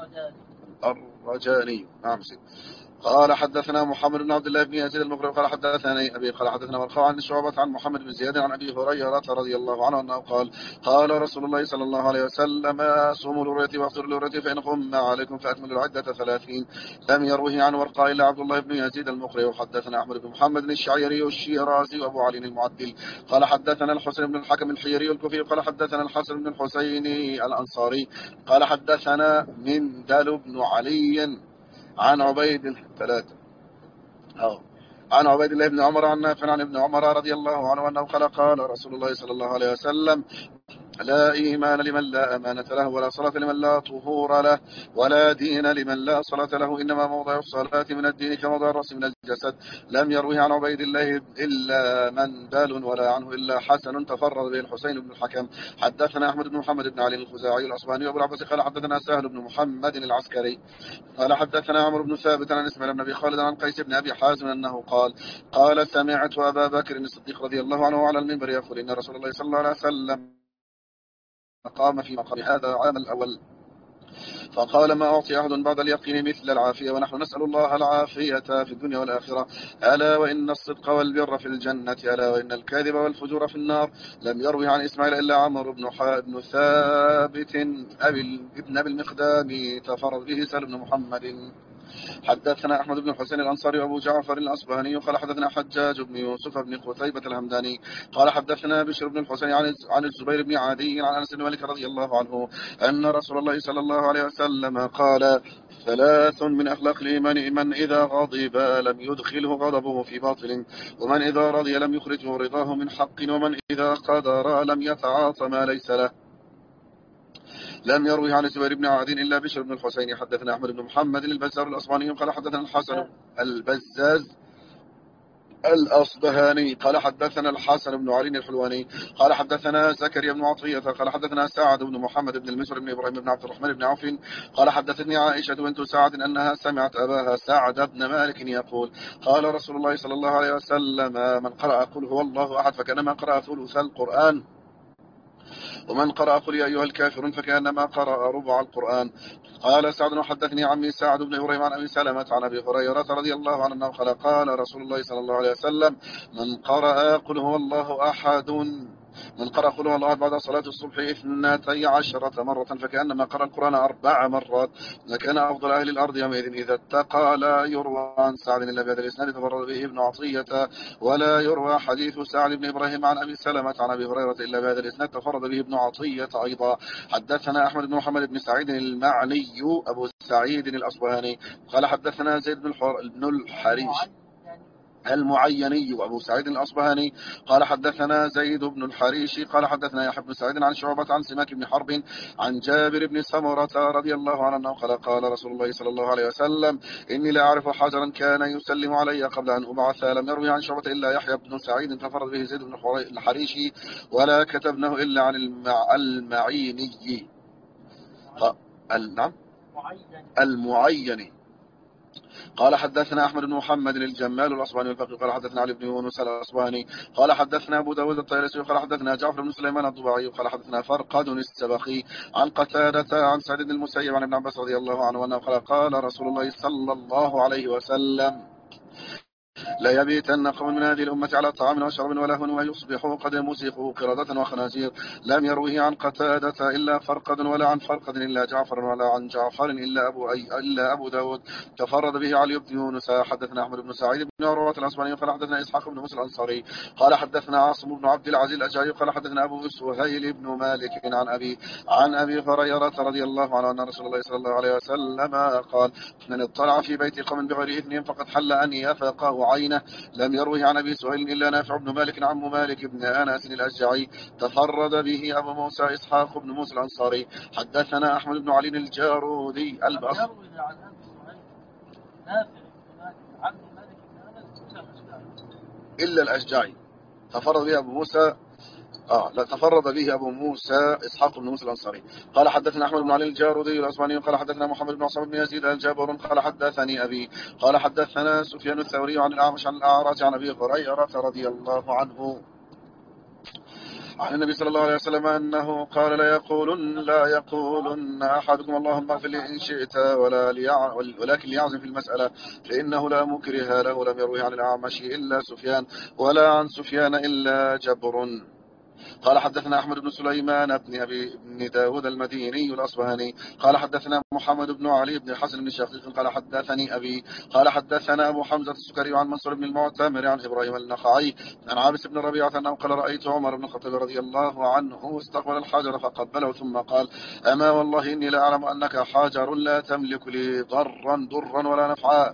[SPEAKER 2] الرجاني نعم سيد قال حدثنا محمد بن عبد الله بن يزيد المقري قال حدثني أبي قال حدثنا مرخى عن شعبة عن محمد بن زياد عن أبي هريرة رضي الله عنه أنه قال قال رسول الله صلى الله عليه وسلم صوموا الرؤية وافطروا الرؤية فإن غم عليكم فأكملوا العدة ثلاثين. لم يروه عن ورقاء إلا عبد الله بن يزيد المقري. وحدثنا أحمد بن محمد بن الشعيري الشيرازي وأبو علي المعدل قال حدثنا الحسين بن الحكم الحيري الكوفي قال حدثنا الحسن بن الحسين الأنصاري قال حدثنا مندل بن علي عن عبيد الثلاثة أو عن عبيد الله بن عمر عن نافع عن ابن عمر رضي الله عنه أنه قال قال رسول الله صلى الله عليه وسلم لا إيمان لمن لا أمانة له ولا صلاة لمن لا طهور له ولا دين لمن لا صلاة له إنما موضع الصلاة من الدين كموضع الرأس من الجسد. لم يروه عن عبيد الله إلا مندل ولا عنه إلا حسن تفرد به الحسين بن الحكم. حدثنا أحمد بن محمد بن علي الخزاعي الأصبهاني وأبو العباس قال حدثنا سهل بن محمد العسكري قال حدثنا عمرو بن ثابت عن اسماعيل بن أبي خالد عن قيس بن أبي حازم أنه قال قال سمعت أبا بكر الصديق رضي الله عنه على المنبر يقول إن رسول الله صلى الله عليه وسلم قام في مقام هذا عام الأول فقال ما أعطي أحد بعد اليقين مثل العافية ونحن نسأل الله العافية في الدنيا والآخرة. ألا وإن الصدق والبر في الجنة ألا وإن الكاذب والفجور في النار. لم يروي عن إسماعيل إلا عمرو بن بن ثابت أبي ابن أبي المقدام تفرد به سهل بن محمد. حدثنا أحمد بن الحسين الأنصاري وأبو جعفر الأصبهاني قال حدثنا حجاج بن يوسف بن قتيبة الهمداني قال حدثنا بشر بن الحسين عن الزبير بن عدي عن أنس بن مالك رضي الله عنه أن رسول الله صلى الله عليه وسلم قال ثلاث من أخلاق الإيمان من إذا غضب لم يدخله غضبه في باطل ومن إذا رضي لم يخرجه رضاه من حق ومن إذا قدر لم يتعاطى ما ليس له. لم يروي عن الزبير بن عاد إلا بشر بن الحسين. حدثنا أحمد بن محمد البزار الأصبهاني قال حدثنا الحسن البزاز الأصبهاني قال حدثنا الحسن بن علي الحلواني قال حدثنا زكريا بن عطية قال حدثنا سعد بن محمد بن المسور بن إبراهيم بن عبد الرحمن بن عوف قال حدثتني عائشة بنت سعد أنها سمعت أباها سعد بن مالك يقول قال رسول الله صلى الله عليه وسلم من قرأ قل هو الله أحد فكانما قرأ ثلث القرآن ومن قرأ قل يا أيها الكافرون فكأنما قرأ ربع القرآن. قال سعد حدثني عمي سعد بن إبراهيم عن أبي سلمة عن أبي هريرة رضي الله عنه قال قال رسول الله صلى الله عليه وسلم من قرأ قل هو الله أحد من قرأ قل هو الله بعد صلاة الصبح اثنتي عشرة مرة فكأنما قرأ القرآن أربع مرات لكان أفضل أهل الأرض يومئذ إذا اتقى. لا يروى عن سعد إلا بهذا الإسناد تفرد به ابن عطية ولا يروى حديث سعد بن إبراهيم عن أبي سلمة عن أبي هريرة إلا بهذا الإسناد تفرد به ابن عطية أيضا. حدثنا أحمد بن محمد بن سعيد المعني أبو سعيد الأصبهاني قال حدثنا زيد بن الحريش المعيني وأبو سعيد الأصبهاني قال حدثنا زيد بن الحريش قال حدثنا يحيى بن سعيد عن شعبة عن سماك بن حرب عن جابر بن سمرة رضي الله عنه قال قال رسول الله صلى الله عليه وسلم إني لا أعرف حجرا كان يسلم علي قبل أن أبعث. لم يروي عن شعبة إلا يحيى بن سعيد تفرد به زيد بن الحريشي ولا كتبناه إلا عن المع... المعيني نعم المعيني قال حدثنا أحمد بن محمد الجمال الأصبهاني والفقيه قال حدثنا علي بن يونس الأصبهاني قال حدثنا أبو داود الطيالسي قال حدثنا جعفر بن سليمان الضبعي قال حدثنا فرقد السبخي عن قتادة عن سعيد بن المسيب عن ابن عباس رضي الله عنه أنه قال قال رسول الله صلى الله عليه وسلم لا يبيتن قوم من هذه الأمة على طعام وشرب ولهو ويصبحوا قد مسخوا قردة وخنازير. لم يروه عن قتادة إلا فرقد ولا عن فرقد إلا جعفر ولا عن جعفر إلا أبو أي إلا أبو داود. تفرد به علي بن يونس. حدثنا أحمد بن سعيد بن عروة الأصبهاني قال حدثنا إسحاق بن موسى الأنصاري قال حدثنا عاصم بن عبد العزيز الأشعري قال حدثنا أبو سهيل بن مالك عن أبي عن أبي هريرة رضي الله عنه أن رسول الله صلى الله عليه وسلم قال من اطلع في بيت قوم بغير إذنهم فقد حل أن يفقه عينه. لم يروه عن أبي سهيل إلا نافع بن مالك عن مالك بن أنس الأشجعي. تفرد به أبو موسى إسحاق بن موسى الأنصاري. حدثنا أحمد بن علي الجارودي البصري إلا الأشجعي. تفرد به أبو موسى آه لا تفرد به أبو موسى إسحاق بن موسى الأنصاري. قال حدثنا أحمد بن علي الجارودي الأصبهاني قال حدثنا محمد بن عصام بن يزيد الجابر قال حدثني أبي قال حدثنا سفيان الثوري عن الأعمش عن الأعرج عن أبي هريرة رضي الله عنه عن النبي صلى الله عليه وسلم أنه قال لا يقولن لا يقولن أحدكم اللهم اغفر لي إن شئت ولا ليع... ولكن ليعزم في المسألة فإنه لا مكره له. لم يروي عن الأعمش إلا سفيان ولا عن سفيان إلا جبر. قال حدثنا أحمد بن سليمان بن أبي بن داود المديني الأصبهاني قال حدثنا محمد بن علي بن الحسن بن شقيق قال حدثني أبي قال حدثنا أبو حمزة السكري عن منصور بن المعتمر عن إبراهيم النخعي عن عابس بن ربيعة أنه قال رأيت عمر بن الخطاب رضي الله عنه استقبل الحجر فقبله ثم قال أما والله إني لا أعلم أنك حجر لا تملك لي ضرا ضرا ولا نفعا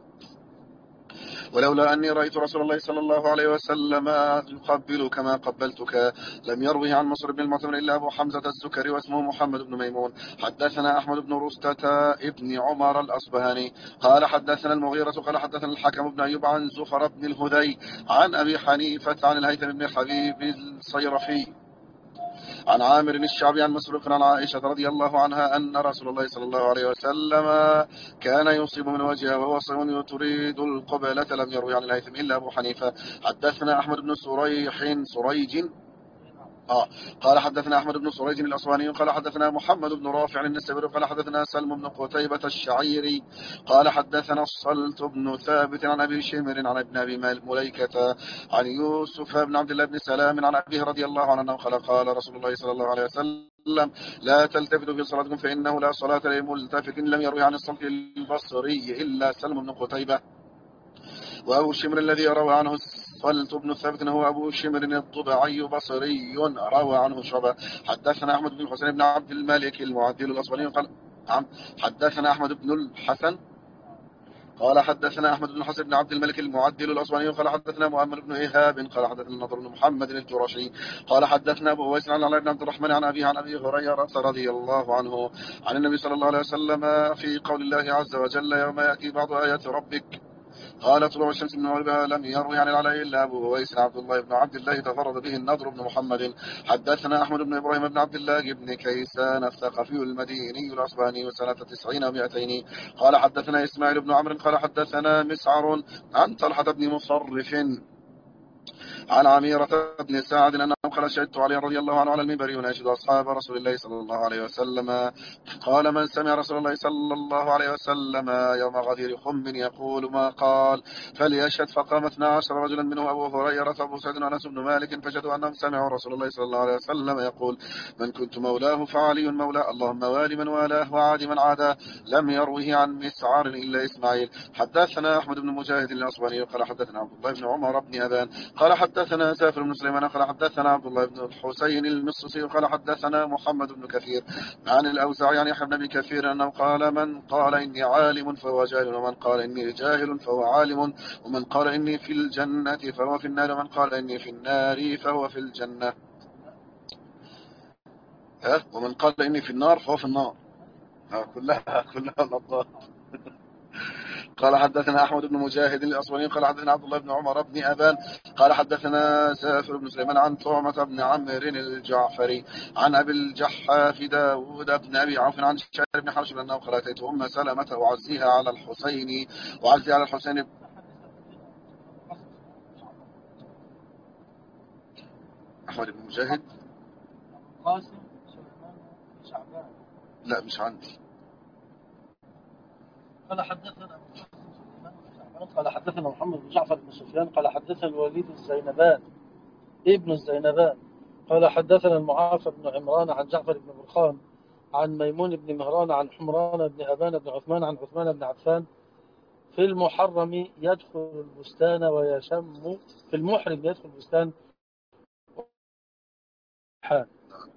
[SPEAKER 2] ولولا أني رأيت رسول الله صلى الله عليه وسلم يقبل كما قبلتك. لم يروه عن مصر بن المعتمر إلا أبو حمزة السكري واسمه محمد بن ميمون. حدثنا أحمد بن رستة ابن عمر الأصبهاني قال حدثنا المغيرة قال حدثنا الحكم بن أيوب عن زفر بن الهذي عن أبي حنيفة عن الهيثم بن حبيب الصيرفي عن عامر الشعبي عن مسروق عن عائشة رضي الله عنها أن رسول الله صلى الله عليه وسلم كان يصيب من وجهه وهو صيام تريد القبلة. لم يروي عن الهيثم إلا أبو حنيفة. حدثنا أحمد بن سريح سريج آه قال حدثنا أحمد بن سريج الأصواني قال حدثنا محمد بن رافع النسابري قال حدثنا سلم بن قتيبة الشعيري قال حدثنا الصلت بن ثابت عن أبي شمر عن ابن أبي مليكة عن يوسف بن عبد الله بن سلام عن أبيه رضي الله عنه قال قال رسول الله صلى الله عليه وسلم لا تلتفتوا في صلاتكم فإنه لا صلاة لملتفت. لم يروي عن الصلت البصري إلا سلم بن قتيبة. وأبو شمر الذي روى عنه الصلت بن ثابت هو أبو شمر الضبعي بصري روى عنه شعبة. حدثنا أحمد بن الحسين بن عبد الملك المعدل الأصبهاني قال حدثنا أحمد بن الحسن قال حدثنا أحمد بن حسن بن عبد الملك المعدل الأصبهاني قال حدثنا مؤمل بن إيهاب قال حدثنا النضر بن محمد الجرشي قال حدثنا أبو أويس عن علي بن عبد الرحمن عن أبيه عن أبي هريرة رضي الله عنه عن النبي صلى الله عليه وسلم في قول الله عز وجل يوم يأتي بعض آيات ربك قال طلوع الشمس من مغربها. لم يروي عن العلاء إلا أبو أويس عبد الله بن عبد الله تفرد به النضر بن محمد. حدثنا أحمد بن إبراهيم بن عبد الله بن كيسان الثقفي المديني الأصبهاني سنة تسعين ومائتين قال حدثنا إسماعيل بن عمرو قال حدثنا مسعر عن طلحة بن مصرف عن عميرة بن سعد أنه قال شهدت علي رضي الله عنه على المنبر يناشد أصحاب رسول الله صلى الله عليه وسلم قال من سمع رسول الله صلى الله عليه وسلم يوم غدير خم يقول ما قال فليشهد. فقام اثنا عشر رجلا منه أبو هريرة أبو سعد وأنس بن مالك فشهدوا أنهم سمعوا رسول الله صلى الله عليه وسلم يقول من كنت مولاه فعلي مولاه اللهم والي من والاه وعاد من عاداه. لم يروه عن مسعر إلا إسماعيل. حدثنا أحمد بن مجاهد الأصبهاني قال حدثنا عبد الله بن عمر بن أبان قال حدثنا سافر بن سليمان قال حدثنا عبد الله بن الحسين المصري قال حدثنا محمد بن كثير عن الأوزاعي عن يحيى بن أبي كثير أنه قال من قال إني عالم فهو جاهل ومن قال إني جاهل فهو عالم ومن قال إني في الجنة فهو في النار ومن قال إني في النار فهو في الجنة ها ومن قال إني في النار فهو في النار ها كلها كلها نطاط. قال حدثنا أحمد بن مجاهد الأصولي قال حدثنا عبد الله بن عمر بن أبان قال حدثنا سافر بن سليمان عن طعمة بن عمرو الجعفري عن أبي الجحاف داود بن أبي عوف عن شعر بن حرشب أنه قال أتيت أم سلمة وعزيها على الحسين وعزي على الحسين أحمد بن مجاهد
[SPEAKER 1] قاسم سليمان شعبان
[SPEAKER 2] لا مش عندي.
[SPEAKER 1] قال حدثنا أبو قاسم سليمان قال حدثنا محمد بن جعفر بن سفيان قال حدثنا الوليد الزينبان ابن الزينبان قال حدثنا المعافى بن عمران عن جعفر بن برخان عن ميمون بن مهران عن حمران بن أبان بن عثمان عن عثمان بن عفان في المحرم يدخل البستان ويشم في المحرم يدخل البستان حال.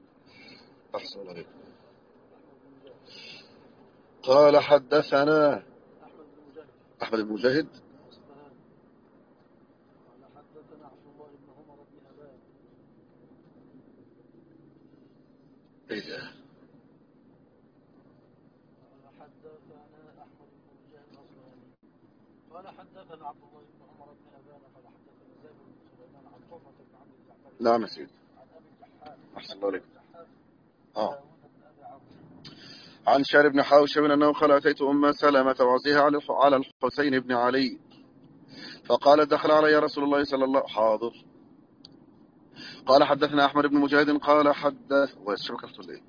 [SPEAKER 2] قال حدثنا أحمد بن مجاهد
[SPEAKER 1] قال حدثنا عبد الله بن عمر بن أبان
[SPEAKER 2] إيه ده؟
[SPEAKER 1] قال حدثنا أحمد بن مجاهد الأصبهاني قال حدثنا عبد الله بن عمر بن أبان قال حدثنا زيد بن سليمان عن طلحة بن عبد الجعفر
[SPEAKER 2] نعم يا سيدي.
[SPEAKER 1] عن أبي الجحاف
[SPEAKER 2] أحسن الله عليك.
[SPEAKER 1] آه.
[SPEAKER 2] آه. عن شار بن حوشب أنه قال أتيت أم سلمة وعزيها على الحسين بن علي فقال دخل علي رسول الله صلى الله عليه وسلم حاضر. قال حدثنا أحمد بن مجاهد قال حدث وشبكة ليه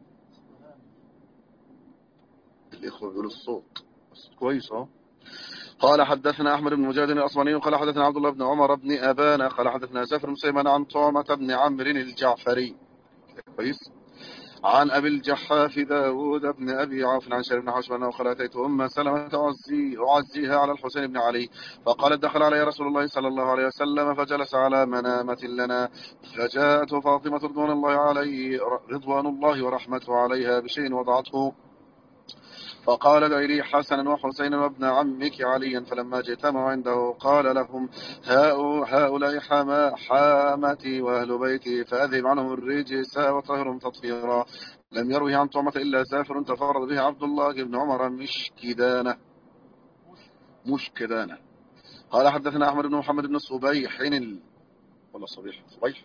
[SPEAKER 2] الإخوة بيقولوا الصوت كويس. اه قال حدثنا أحمد بن مجاهد الأصبهاني قال حدثنا عبد الله بن عمر بن أبان قال حدثنا زفر بن سليمان عن طعمة بن عمرو الجعفري كويس عن أبي الجحاف داود بن أبي عوف عن شار بن حوشب أنه قال أتيت أم سلمة أعزي أعزيها على الحسين بن علي فقالت دخل علي رسول الله صلى الله عليه وسلم فجلس على منامة لنا فجاءت فاطمة رضوان الله عليه رضوان الله ورحمته عليها بشيء وضعته فقال ادعي لي حسنا وحسينا وابن عمك عليا فلما اجتمعوا عنده قال لهم هؤلاء حامتي وأهل بيتي فأذهب عنهم الرجس وطهرهم تطهيرا. لم يروه عن طعمة إلا سافر تفرد به عبد الله بن عمر مشكدانة مشكدانة قال حدثنا أحمد بن محمد بن صبيح ولا صبيح صبيح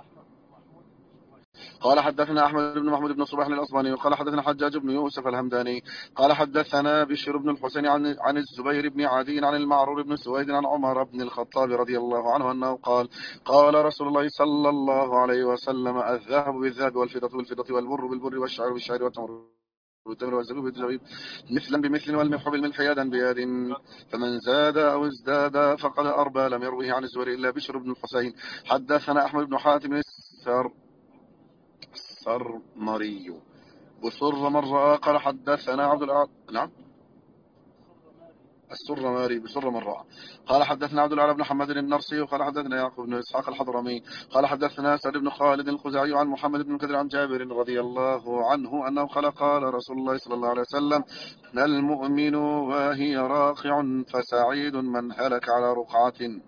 [SPEAKER 2] قال حدثنا أحمد بن محمد بن صباح الأصبهاني قال حدثنا حجاج بن يوسف الهمداني قال حدثنا بشر بن الحسين عن عن الزبير بن عدي عن المعرور بن سويد عن عمر بن الخطاب رضي الله عنه أنه قال قال رسول الله صلى الله عليه وسلم الذهب بالذهب والفضة بالفضة والبر بالبر والشعر بالشعر والتمر والتمر والزبيب بالزبيب مثلا بمثل والملح بالملح يدا بيد فمن زاد أو ازداد فقد أربى. لم يروه عن الزبير إلا بشر بن الحسين. حدثنا أحمد بن حاتم السر السرمري بسر من رأى قال حدثنا عبد الأعلى نعم السرمري بسر من رأى قال حدثنا عبد الأعلى بن محمد النرسي وقال حدثنا يعقوب بن إسحاق الحضرمي قال حدثنا سعد بن خالد الخزاعي عن محمد بن كثير عن جابر رضي الله عنه أنه قال قال رسول الله صلى الله عليه وسلم المؤمن وهي راقع فسعيد من هلك على رقعة.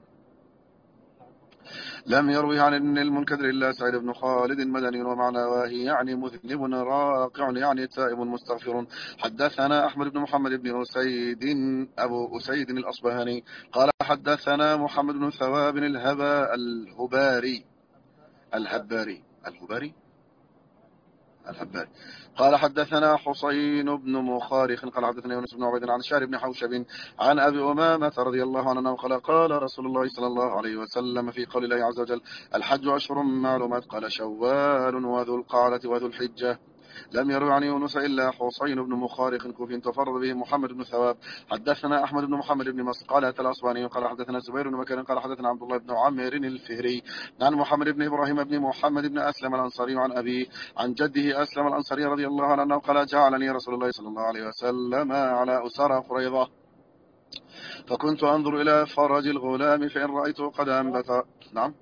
[SPEAKER 2] لم يروي عن ابن المنكدر إلا سعيد بن خالد مدني ومعنى واهي يعني مذنب راقع يعني تائب مستغفر. حدثنا أحمد بن محمد بن أسيد أبو أسيد الأصبهاني قال حدثنا محمد بن ثواب الهبا الهباري الهباري الهباري الهباري قال حدثنا حسين بن مخارخ قال حدثنا يونس بن عبيد عن شار بن حوشب عن أبي أمامة رضي الله عنه قال قال رسول الله صلى الله عليه وسلم في قول الله عز وجل الحج أشهر معلومات قال شوال وذو القعدة وذو الحجة. لم يروي عن يونس إلا حسين بن مخارخ كوفي تفرد به محمد بن ثواب. حدثنا أحمد بن محمد بن مسقالة الأصبهاني قال حدثنا زبير بن مكان قال حدثنا عبد الله بن عمرو الفهري عن محمد بن إبراهيم بن محمد بن أسلم الأنصاري عن أبي عن جده أسلم الأنصاري رضي الله عنه قال جعلني رسول الله صلى الله عليه وسلم على أسارى قريظة فكنت أنظر إلى فرج الغلام فإن رأيته قد أنبت نعم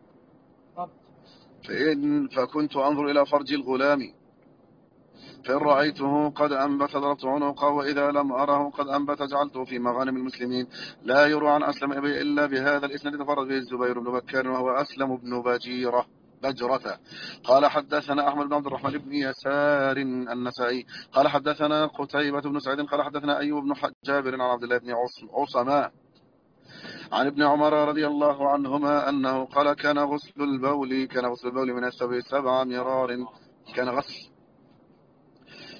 [SPEAKER 2] فإن فكنت أنظر إلى فرج الغلام فإن رأيته قد أنبت ضربت عنقه وإذا لم أره قد أنبت جعلته في مغانم المسلمين. لا يروى عن أسلم إلا بهذا الإسناد تفرد به الزبير بن بكر وهو أسلم بن بجيرة بجرة. قال حدثنا أحمد بن عبد الرحمن بن يسار النسائي قال حدثنا قتيبة بن سعيد قال حدثنا أيوب بن جابر عن عبد الله بن عصماء عن ابن عمر رضي الله عنهما أنه قال كان غسل البول كان غسل البول من السبع سبع مرار كان غسل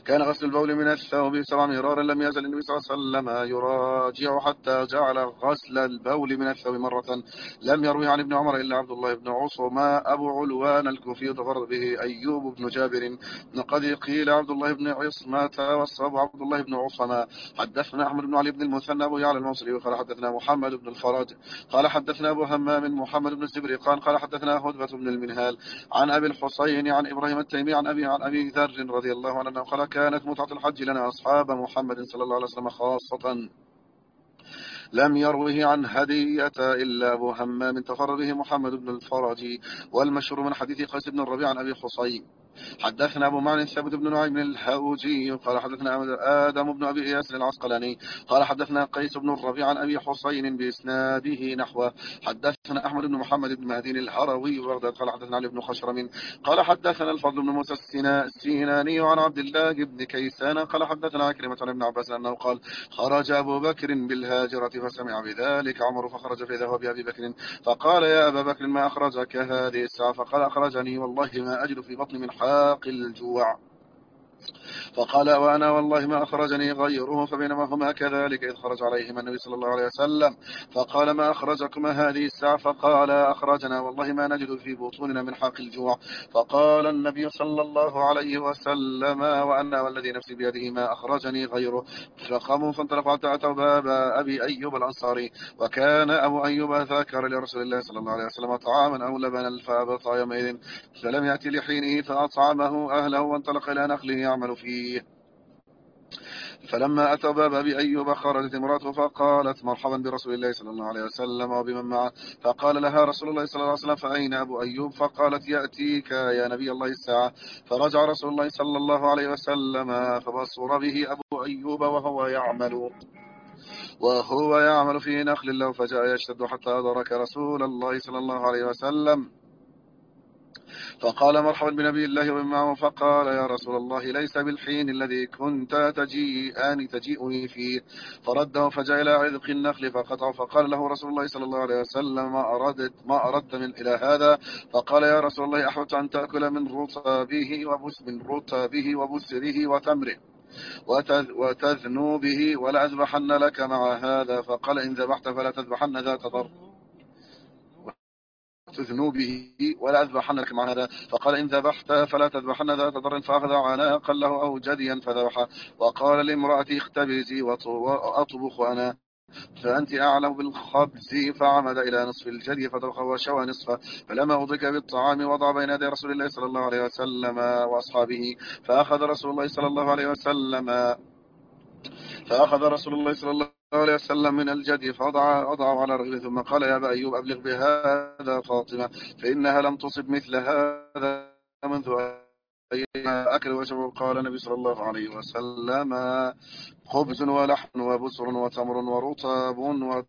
[SPEAKER 2] كان غسل البول من الثوب سبع مرارا لم يزل النبي صلى الله عليه وسلم يراجع حتى جعل غسل البول من الثوب مرة لم يروي عن ابن عمر إلا عبد الله بن عصمة أبو علوان الكوفي تفرد به أيوب بن جابر قد قيل عبد الله بن عصمة والصواب عبد الله بن عصمة. حدثنا أحمد بن علي بن المثنى أبو يعلى المصري وقال حدثنا محمد بن الفرج قال حدثنا أبو همام محمد بن الزبرقان قال حدثنا هدبة بن المنهال عن أبي الحسين عن إبراهيم التيمي عن أبي عن أبي ذر رضي الله عنه قال كانت متعة الحج لنا أصحاب محمد صلى الله عليه وسلم خاصة لم يروه عن هدية إلا أبو همام تفرد به محمد بن الفرج والمشهور من حديث قيس بن الربيع عن أبي حسين. حدثنا أبو معن ثابت بن نعيم الهوجي قال حدثنا آدم بن أبي إياس العسقلاني قال حدثنا قيس بن الربيع عن أبي حسين بإسناده نحوه. حدثنا أحمد بن محمد بن مهدي الهروي بغداد قال حدثنا علي بن خشرم قال حدثنا الفضل بن موسى السيناني عن عبد الله بن كيسان قال حدثنا عكرمة عن ابن عباس أنه قال خرج أبو بكر بالهاجرة فسمع بذلك عمر فخرج فإذا هو بأبي بكر فقال يا أبا بكر ما أخرجك هذه الساعة فقال أخرجني والله ما أجد في بطني من حاق الجوع فقال وأنا والله ما أخرجني غيره فبينما هما كذلك إذ خرج عليهما النبي صلى الله عليه وسلم فقال ما أخرجكما هذه الساعة فقال أخرجنا والله ما نجد في بطوننا من حاق الجوع فقال النبي صلى الله عليه وسلم وأنا والذي نفسي بيده ما أخرجني غيره فقاموا فانطلقوا حتى أتوا باب أبي أيوب الأنصاري وكان أبو أيوب ذكر لرسول الله صلى الله عليه وسلم طعاما أو لبنا فأبطأ يومئذ فلم يأتي لحينه فأطعمه أهله وانطلق إلى نخله يعمل فيه. فلما أتى باب أبي أيوب خرجت امراته فقالت مرحبا برسول الله صلى الله عليه وسلم وبمن معه فقال لها رسول الله صلى الله عليه وسلم فأين أبو أيوب فقالت يأتيك يا نبي الله الساعة فرجع رسول الله صلى الله عليه وسلم فبصر به أبو أيوب وهو يعمل وهو يعمل في نخل له فجاء يشتد حتى أدرك رسول الله صلى الله عليه وسلم فقال مرحبا بنبي الله ومن معه فقال يا رسول الله ليس بالحين الذي كنت تجيئني تجيئني فيه فرده فجاء إلى عذق النخل فقطعه فقال له رسول الله صلى الله عليه وسلم ما أردت ما أردت من إلى هذا فقال يا رسول الله أحببت أن تأكل من رطبه وبس من رطبه وبسره وتمره وتذنو به ولا أذبحن لك مع هذا فقال إن ذبحت فلا تذبحن ذات ضر ذنوبه ولا أذبحن لك مع هذا فقال إن ذبحت فلا تذبحن ذات ضر فأخذ عناقا له أو جديا فذبح وقال لامرأتي اختبزي وأطبخ أنا فأنت أعلم بالخبز فعمد إلى نصف الجدي فطبخ وشوى نصفه فلما أضيك بالطعام وضع بين يدي رسول الله صلى الله عليه وسلم وأصحابه فأخذ رسول الله صلى الله عليه وسلم فأخذ رسول الله صلى الله عليه وسلم من الجدي فوضع وضعه على رجله ثم قال يا أبا أيوب أبلغ بهذا فاطمة فإنها لم تصب مثل هذا منذ أكل وشرب. قال النبي صلى الله عليه وسلم خبز ولحم وبسر وتمر ورطب و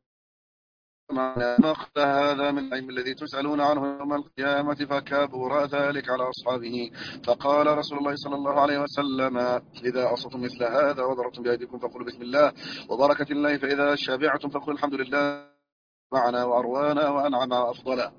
[SPEAKER 2] ما أخذ هذا من العلم الذي تسألون عنه يوم القيامة فكبر ذلك على أصحابه فقال رسول الله صلى الله عليه وسلم إذا أصبتم مثل هذا وضربتم بأيديكم فقولوا بسم الله وبركة الله فإذا شبعتم فقولوا الحمد لله معنا وأروانا وأنعم وأفضل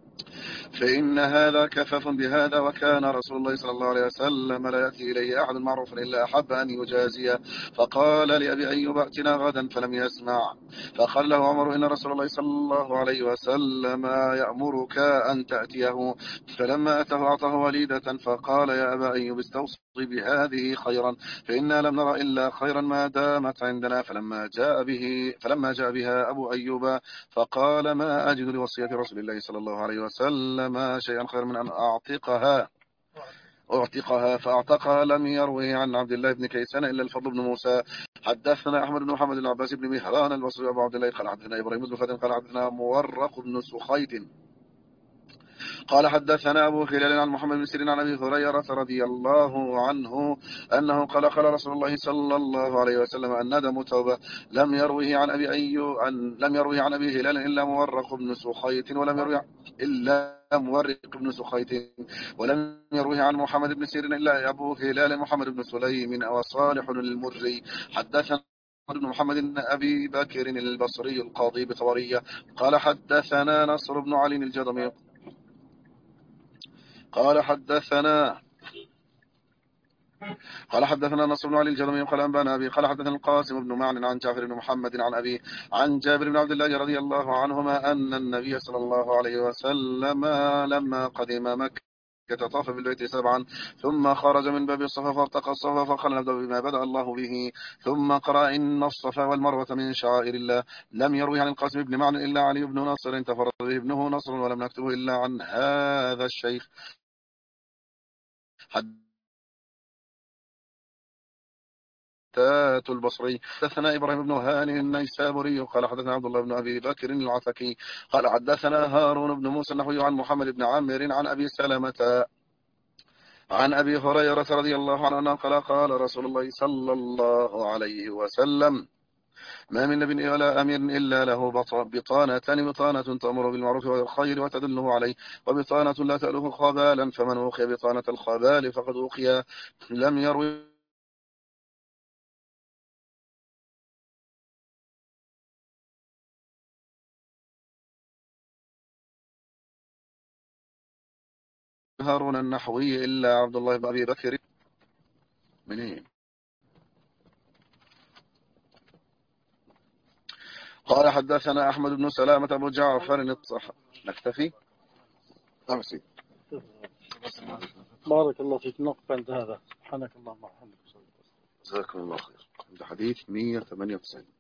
[SPEAKER 2] فإن هذا كفف بهذا وكان رسول الله صلى الله عليه وسلم لا يأتي إليه أحد معروف إلا أحب أن يجازيه فقال لأبي أيوب ائتنا غدا فلم يسمع فقال له عمر إن رسول الله صلى الله عليه وسلم يأمرك أن تأتيه فلما أتاه أعطاه وليدة فقال يا أبا أيوب استوصي بهذه خيرا فإنا لم نرى إلا خيرا ما دامت عندنا فلما جاء به فلما جاء بها أبو أيوب فقال ما أجد لوصية رسول الله صلى الله عليه وسلم ما شيئا خير من أن أعتقها أعتقها فأعتقها لم يروي عن عبد الله بن كيسان إلا الفضل بن موسى. حدثنا أحمد بن محمد العباس بن مهران البصري أبو عبد الله قال حدثنا إبراهيم بن فتن قال حدثنا مورق بن سخيت قال حدثنا أبو خلال عن محمد بن سيرين عن أبي هريرة رضي الله عنه أنه قال قال رسول الله صلى الله عليه وسلم الندم توبة. لم يروه عن أبي أيوب عن لم يروه عن أبي هلال إلا مورق بن سخيت ولم يروه إلا مورق بن سخيت ولم يروه عن محمد بن سيرين إلا أبو هلال محمد بن سليم أو صالح المري. حدثنا بن محمد بن أبي بكر البصري القاضي بطورية قال حدثنا نصر بن علي الجضمي قال حدثنا قال حدثنا نصر بن علي الجرمي قال أنبانا أبي قال حدثنا القاسم بن معن عن جعفر بن محمد عن أبي عن جابر بن عبد الله رضي الله عنهما أن النبي صلى الله عليه وسلم لما قدم مكة طاف بالبيت سبعا ثم خرج من باب الصفا فارتقى الصفا فقال نبدأ بما بدأ الله به ثم قرأ إن الصفا والمروة من شعائر الله. لم يروي عن القاسم بن معن إلا علي بن نصر تفرد به ابنه نصر ولم نكتبه إلا عن هذا الشيخ. حد البصري حدثنا إبراهيم بن هاني النيسابوري قال حدثنا عبد الله بن أبي بكر العتكي قال حدثنا هارون بن موسى النحوي عن محمد بن عامر عن أبي سلمة عن أبي هريرة رضي الله عنه قال قال رسول الله صلى الله عليه وسلم ما من نبي ولا أمير إلا له بطانة بطانة تأمر بالمعروف والخير وتدله عليه وبطانة لا تأله خبالا فمن أوقي بطانة الخبال فقد أوقي. لم يروي هارون النحوي إلا عبد الله بن أبي بكر. منين؟ قال حدثنا أحمد بن سلامة أبو جعفر الصح. نكتفي أمسي.
[SPEAKER 1] بارك الله فيك. نقف عند هذا. سبحانك اللهم وبحمدك.
[SPEAKER 2] جزاكم الله خير. عند حديث مئة وثمانية وتسعين.